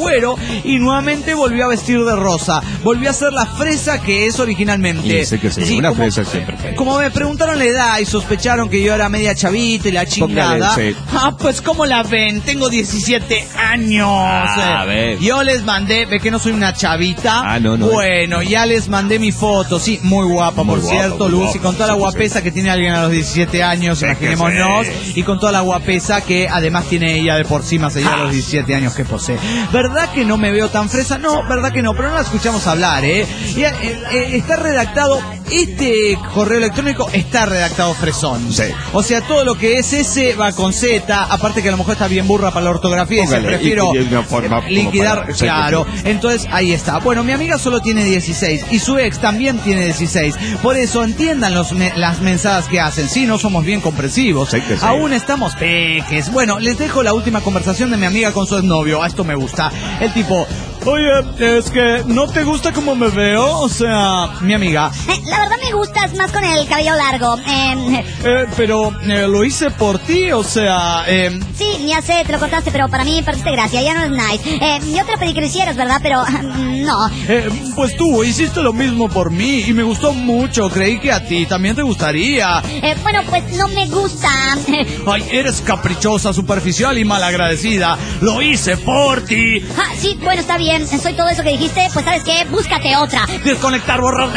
Speaker 3: cuero y nuevamente volvió a vestir de rosa. Volvió a ser la fresa que es originalmente.
Speaker 6: Y sé que sí,
Speaker 3: Sí,
Speaker 6: una
Speaker 3: como,
Speaker 6: fresa siempre fue.
Speaker 3: como me preguntaron la edad y sospecharon que yo era media chavita y la chingada.
Speaker 6: Póngale, sí.
Speaker 3: Ah, pues ¿cómo la ven? Tengo diecisiete años.
Speaker 6: Ah, a ver.
Speaker 3: Yo les mandé, ve que no soy una chavita.
Speaker 6: Ah, no, no.
Speaker 3: Bueno, ya les mandé mi foto, sí, muy guapa,
Speaker 6: Muy
Speaker 3: por
Speaker 6: guapa,
Speaker 3: cierto,
Speaker 6: muy
Speaker 3: Lucy,
Speaker 6: guapa,
Speaker 3: con toda la
Speaker 6: sí,
Speaker 3: guapeza
Speaker 6: sí.
Speaker 3: que tiene alguien a los diecisiete años,
Speaker 6: Sí, que
Speaker 3: imaginémonos,
Speaker 6: sí.
Speaker 3: y con toda la guapeza que además tiene ella de por sí, más allá de los diecisiete años que posee. ¿Verdad que no me veo tan fresa? No, verdad que no, pero no la escuchamos hablar, ¿eh? Y, eh, eh, está redactado, este correo electrónico está redactado fresón.
Speaker 6: Sí.
Speaker 3: O sea, todo lo que es S va con Z, aparte que a lo mejor está bien burra para la ortografía, y se
Speaker 6: Póngale,
Speaker 3: prefiero
Speaker 6: y- y una forma como
Speaker 3: liquidar,
Speaker 6: para-
Speaker 3: claro. Entonces, ahí está. Bueno, mi amiga solo tiene dieciséis y su ex también tiene dieciséis. Por eso entiendan los me- las mensadas que hacen. Sí, no somos bien comprensivos.
Speaker 6: Sí que sí.
Speaker 3: Aún estamos peques. Bueno, les dejo la última conversación de mi amiga con su exnovio. A esto me gusta. El tipo, oye, es que no te gusta cómo me veo. O sea, mi amiga,
Speaker 9: Eh, la verdad me gustas más con el cabello largo. Eh,
Speaker 3: eh, pero eh, lo hice por ti. O sea, eh,
Speaker 9: sí, ya sé, te lo contaste, pero para mí perdiste gracia, ya no es nice. Eh, yo te lo pedí que lo hicieras, ¿verdad? Pero no.
Speaker 3: Eh, pues tú hiciste lo mismo por mí y me gustó mucho. Creí que a ti también te gustaría.
Speaker 9: Eh, bueno, pues no me gusta.
Speaker 3: Ay, eres caprichosa, superficial y malagradecida. Lo hice por ti.
Speaker 9: Ah, sí, bueno, está bien. Soy todo eso que dijiste, pues ¿sabes qué? Búscate otra.
Speaker 3: Desconectar, borrar,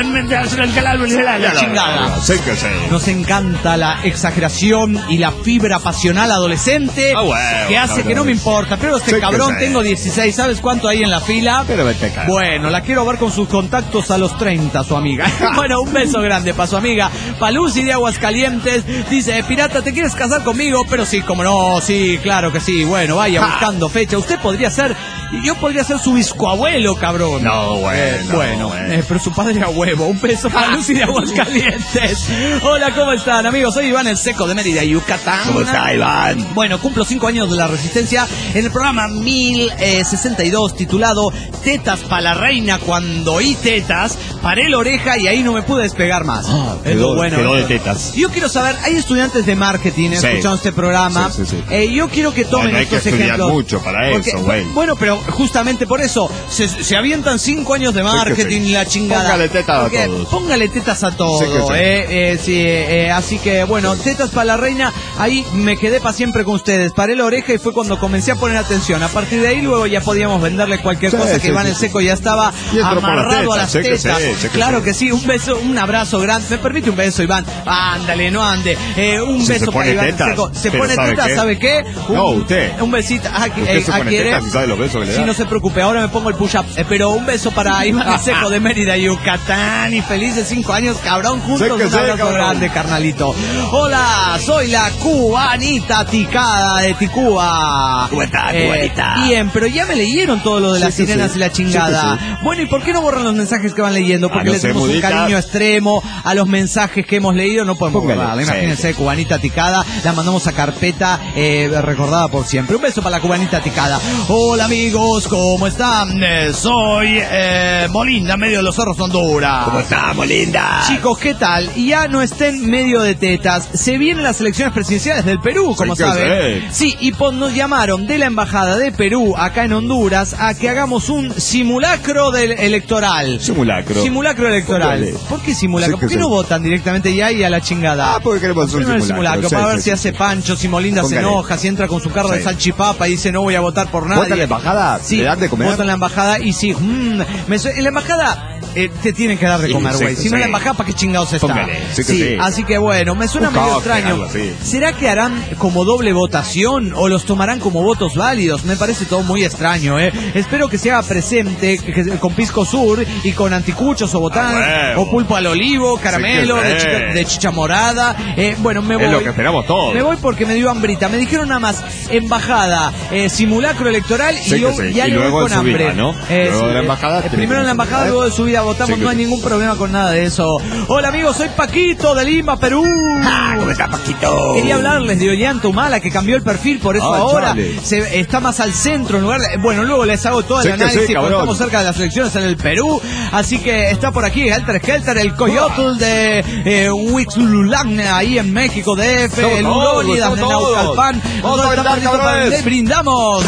Speaker 3: la chingada.
Speaker 6: Sí que sí.
Speaker 3: Nos encanta la exageración y la fibra pasional adolescente
Speaker 6: Ah, bueno,
Speaker 3: que hace
Speaker 6: no,
Speaker 3: que no
Speaker 6: no.
Speaker 3: me importa. Pero este
Speaker 6: Sí que
Speaker 3: cabrón,
Speaker 6: sí.
Speaker 3: tengo dieciséis. ¿Sabes cuánto hay en la fila?
Speaker 6: Pero vete acá.
Speaker 3: Bueno, la quiero ver con sus contactos a los treinta, su amiga. Bueno, un beso grande para su amiga Palusi de Aguascalientes. Dice, pirata, ¿te quieres casar conmigo? Pero sí, como no, sí, claro que sí. Bueno, vaya buscando fecha. Usted podría ser, yo podría ser su biscoabuelo, cabrón.
Speaker 6: No, bueno,
Speaker 3: Eh, bueno,
Speaker 6: bueno.
Speaker 3: eh, pero su padre a huevo. Un beso para Lucy de Aguascalientes. Hola, ¿cómo están, amigos? Soy Iván el Seco de Mérida, Yucatán.
Speaker 5: ¿Cómo está, Iván?
Speaker 3: Bueno, cumplo cinco años de la Resistencia en el programa mil sesenta y dos titulado Tetas para la reina. Cuando oí tetas, paré la oreja y ahí no me pude despegar más.
Speaker 6: Ah,
Speaker 3: Es
Speaker 6: quedó-
Speaker 3: lo bueno.
Speaker 6: quedó de
Speaker 3: ¿no?
Speaker 6: tetas.
Speaker 3: Yo quiero saber, hay estudiantes de marketing
Speaker 6: Sí.
Speaker 3: escuchando este programa.
Speaker 6: Sí, sí, sí.
Speaker 3: Eh, yo quiero que tomen
Speaker 6: Bueno, hay que
Speaker 3: estos
Speaker 6: estudiar
Speaker 3: ejemplos.
Speaker 6: mucho para
Speaker 3: Porque-
Speaker 6: eso, güey.
Speaker 3: Bueno, pero justamente por eso se, se avientan cinco años de
Speaker 6: que
Speaker 3: marketing
Speaker 6: sí.
Speaker 3: y la chingada.
Speaker 6: Póngale tetas a
Speaker 3: Porque-
Speaker 6: todos.
Speaker 3: Póngale tetas a todo.
Speaker 6: Sí que sí.
Speaker 3: eh, eh, sí, eh, así que bueno, tetas para la reina. Ahí me quedé para siempre con ustedes. Paré la oreja y fue cuando comencé a poner atención. A partir de ahí luego ya podíamos venderle cualquier
Speaker 6: Sí,
Speaker 3: cosa que
Speaker 6: sí,
Speaker 3: Iván
Speaker 6: sí,
Speaker 3: el
Speaker 6: sí.
Speaker 3: Seco ya estaba
Speaker 6: Y entró por las
Speaker 3: amarrado a las
Speaker 6: tetas, sí que
Speaker 3: tetas.
Speaker 6: sí, sí que
Speaker 3: Claro
Speaker 6: sí.
Speaker 3: que sí, un beso, un abrazo grande. ¿Me permite un beso, Iván? Ándale, no ande. Eh, un
Speaker 6: Si
Speaker 3: beso
Speaker 6: se
Speaker 3: para
Speaker 6: pone
Speaker 3: Iván
Speaker 6: tetas,
Speaker 3: el Seco. Se
Speaker 6: pero
Speaker 3: pone
Speaker 6: ¿sabe
Speaker 3: tetas,
Speaker 6: qué?
Speaker 3: ¿sabe qué? Un,
Speaker 6: No, usted.
Speaker 3: Un besito. Aquí,
Speaker 6: Usted
Speaker 3: eh,
Speaker 6: se pone
Speaker 3: aquí
Speaker 6: tetas
Speaker 3: eres.
Speaker 6: y sabe los besos que le
Speaker 3: Sí,
Speaker 6: da.
Speaker 3: no se preocupe, ahora me pongo el push-up. Eh, pero un beso para Iván el Seco de Mérida, Yucatán. Y felices cinco años, cabrón, juntos.
Speaker 6: Sí que
Speaker 3: Un
Speaker 6: sí,
Speaker 3: abrazo
Speaker 6: cabrón.
Speaker 3: grande, carnalito. Hola, soy la cubanita ticada de Ticuba.
Speaker 5: ¿Cómo está,
Speaker 3: Eh,
Speaker 5: cubanita?
Speaker 3: Bien, pero ya me leyeron todo lo de
Speaker 6: Sí
Speaker 3: las
Speaker 6: que
Speaker 3: sirenas
Speaker 6: sí.
Speaker 3: y la chingada.
Speaker 6: Sí que
Speaker 3: Bueno, ¿y por qué no borran los mensajes que van leyendo? Porque
Speaker 6: Ah, no
Speaker 3: le
Speaker 6: sé,
Speaker 3: tenemos un
Speaker 6: mudita.
Speaker 3: cariño extremo a los mensajes que hemos leído. No podemos
Speaker 6: Póngale,
Speaker 3: borrarla.
Speaker 6: sí,
Speaker 3: Imagínense,
Speaker 6: sí.
Speaker 3: cubanita ticada. La mandamos a carpeta eh, recordada por siempre. Un beso para la cubanita ticada. Hola, amigos, ¿cómo están? Eh, soy eh, Molinda, medio de los Zorros, Honduras.
Speaker 5: ¿Cómo estamos, linda?
Speaker 3: Chicos, ¿qué tal? Ya no estén medio de tetas. Se vienen las elecciones presidenciales del Perú, como
Speaker 6: Sí que
Speaker 3: saben. Sí, y pon- nos llamaron de la Embajada de Perú, acá en Honduras, a que hagamos un simulacro del electoral.
Speaker 6: Simulacro.
Speaker 3: Simulacro electoral.
Speaker 6: Póngale.
Speaker 3: ¿Por qué simulacro?
Speaker 6: Sí que
Speaker 3: ¿Por qué
Speaker 6: sí.
Speaker 3: no votan directamente ya y a la chingada?
Speaker 6: Ah, porque queremos hacer un
Speaker 3: Primero el
Speaker 6: simulacro.
Speaker 3: simulacro,
Speaker 6: Sí,
Speaker 3: para
Speaker 6: sí,
Speaker 3: ver si
Speaker 6: sí.
Speaker 3: hace Pancho, si Molinda se
Speaker 6: Póngale.
Speaker 3: enoja, si entra con su carro de
Speaker 6: Sí.
Speaker 3: salchipapa y dice no voy a votar por nadie.
Speaker 6: ¿Vota en la embajada?
Speaker 3: Sí,
Speaker 6: ¿Le dan de comer?
Speaker 3: vota en la embajada y sí, mm, me su- en la embajada eh, te tienen que dar de
Speaker 6: Sí,
Speaker 3: comer,
Speaker 6: sí,
Speaker 3: güey. Si
Speaker 6: sí.
Speaker 3: no en la embajada, ¿para qué chingados está?
Speaker 6: Póngale, sí que sí.
Speaker 3: Así que bueno, me suena
Speaker 6: Un
Speaker 3: medio
Speaker 6: cóctel,
Speaker 3: extraño.
Speaker 6: algo así.
Speaker 3: ¿Será que harán como doble votación o los tomarán como votos válidos? Me parece todo muy extraño, ¿eh? Espero que se haga presente que- que- con Pisco Sur y con anticuchos o botán,
Speaker 6: Ah, huevo.
Speaker 3: o pulpo al olivo, caramelo,
Speaker 6: Sí que
Speaker 3: de,
Speaker 6: sí.
Speaker 3: chicha, de chicha morada. Eh, bueno, me voy.
Speaker 6: Es lo que esperamos todos.
Speaker 3: Me voy porque me dio hambrita. Me dijeron nada más embajada, eh, simulacro electoral y
Speaker 6: Sí que
Speaker 3: yo
Speaker 6: sí.
Speaker 3: ya
Speaker 6: Y
Speaker 3: le voy
Speaker 6: luego
Speaker 3: con
Speaker 6: en su
Speaker 3: hambre.
Speaker 6: vida, ¿no?
Speaker 3: Eh,
Speaker 6: Luego
Speaker 3: sí,
Speaker 6: de la
Speaker 3: eh,
Speaker 6: embajada
Speaker 3: eh,
Speaker 6: tiene
Speaker 3: primero
Speaker 6: que
Speaker 3: en la
Speaker 6: ser,
Speaker 3: embajada,
Speaker 6: ¿eh?
Speaker 3: luego de su vida votamos.
Speaker 6: Sí que
Speaker 3: No hay
Speaker 6: sí.
Speaker 3: ningún problema con nada de eso. Hola amigos, soy Paquito de Lima, Perú.
Speaker 5: Ah, ¿cómo está, Paquito?
Speaker 3: Quería hablarles de Ollanta Humala, que cambió el perfil, por eso
Speaker 6: Ah,
Speaker 3: ahora
Speaker 6: chale.
Speaker 3: se, está más al centro en lugar de... Bueno, luego les hago todo el
Speaker 6: Sí que sí,
Speaker 3: análisis, porque
Speaker 6: cabrón.
Speaker 3: estamos cerca de las elecciones en el Perú, así que está por aquí Helter Skelter, el Coyotl de eh, Huixululán, ahí en México, D F,
Speaker 6: Somos
Speaker 3: el
Speaker 6: todos,
Speaker 3: Udónidas de
Speaker 6: somos todos.
Speaker 3: Naucalpan.
Speaker 6: Vamos
Speaker 3: Nos
Speaker 6: a
Speaker 3: están
Speaker 6: brindar,
Speaker 3: perdiendo para
Speaker 6: cabrones.
Speaker 3: el- brindamos.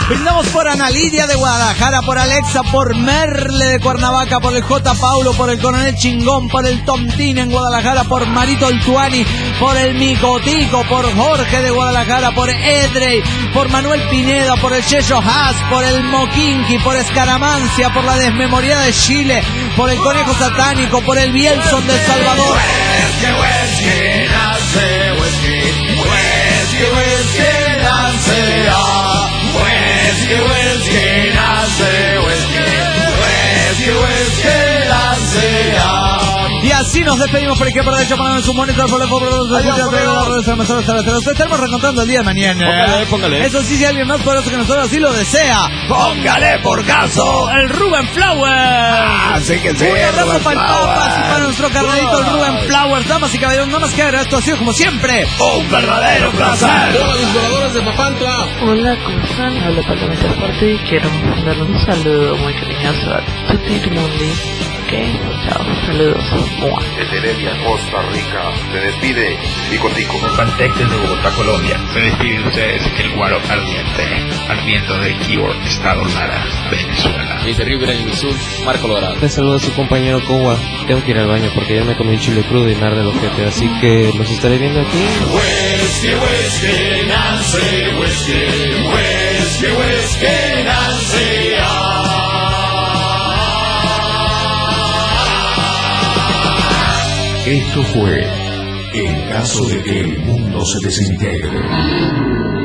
Speaker 3: Brindamos por Ana Lidia de Guadalajara, por Alexa, por Merle de Cuernavaca, por el J. Paulo, por el Coronel Chingón, por el Tontín en Guadalajara, por Marito el Tuani, por el Micotico, por Jorge de Guadalajara, por Edrey, por Manuel Pineda, por el Checho Haas, por el Moquinqui, por Escaramancia, por la Desmemoriada de Chile, por el Conejo Satánico, por el Bielson de El Salvador. Y así nos despedimos por izquierda, por derecha, para su monitor, por el por estaremos reencontrando el día de mañana.
Speaker 6: Póngale, póngale.
Speaker 3: Eso sí, si alguien más poderoso que nosotros así lo desea,
Speaker 5: Póngale por caso.
Speaker 3: el Rubén Flowers.
Speaker 5: Así que sí,
Speaker 3: Un abrazo
Speaker 5: Rubén
Speaker 3: para el Papas y para nuestro carnalito el
Speaker 5: Wow.
Speaker 3: Rubén Flowers. Damas y caballeros, nada más que agregar, esto ha sido como siempre
Speaker 5: Un verdadero placer.
Speaker 10: Hola, ¿cómo están? Habla Paloma Parte y quiero mandarle un saludo muy cariñoso a Tutti Mundi. Ok, chao, saludos. Mua.
Speaker 2: Desde Heredia, Costa Rica, se despide Tico Tico.
Speaker 11: Pantectes de Bogotá, Colombia. Se despide de ustedes el guaro ardiente, ardiendo de Keyboard, Estado Lara, Venezuela.
Speaker 12: Desde Río Grande del Sur, Marco Lorado.
Speaker 13: Le saluda a su compañero Kowa. Tengo que ir al baño porque ya me comí un chile crudo y me arde el ojete, así que los estaré viendo aquí.
Speaker 5: Whiskey, whiskey, Nancy, whiskey, whiskey, whiskey, Nancy, ah.
Speaker 2: Esto fue En caso de que el mundo se desintegre.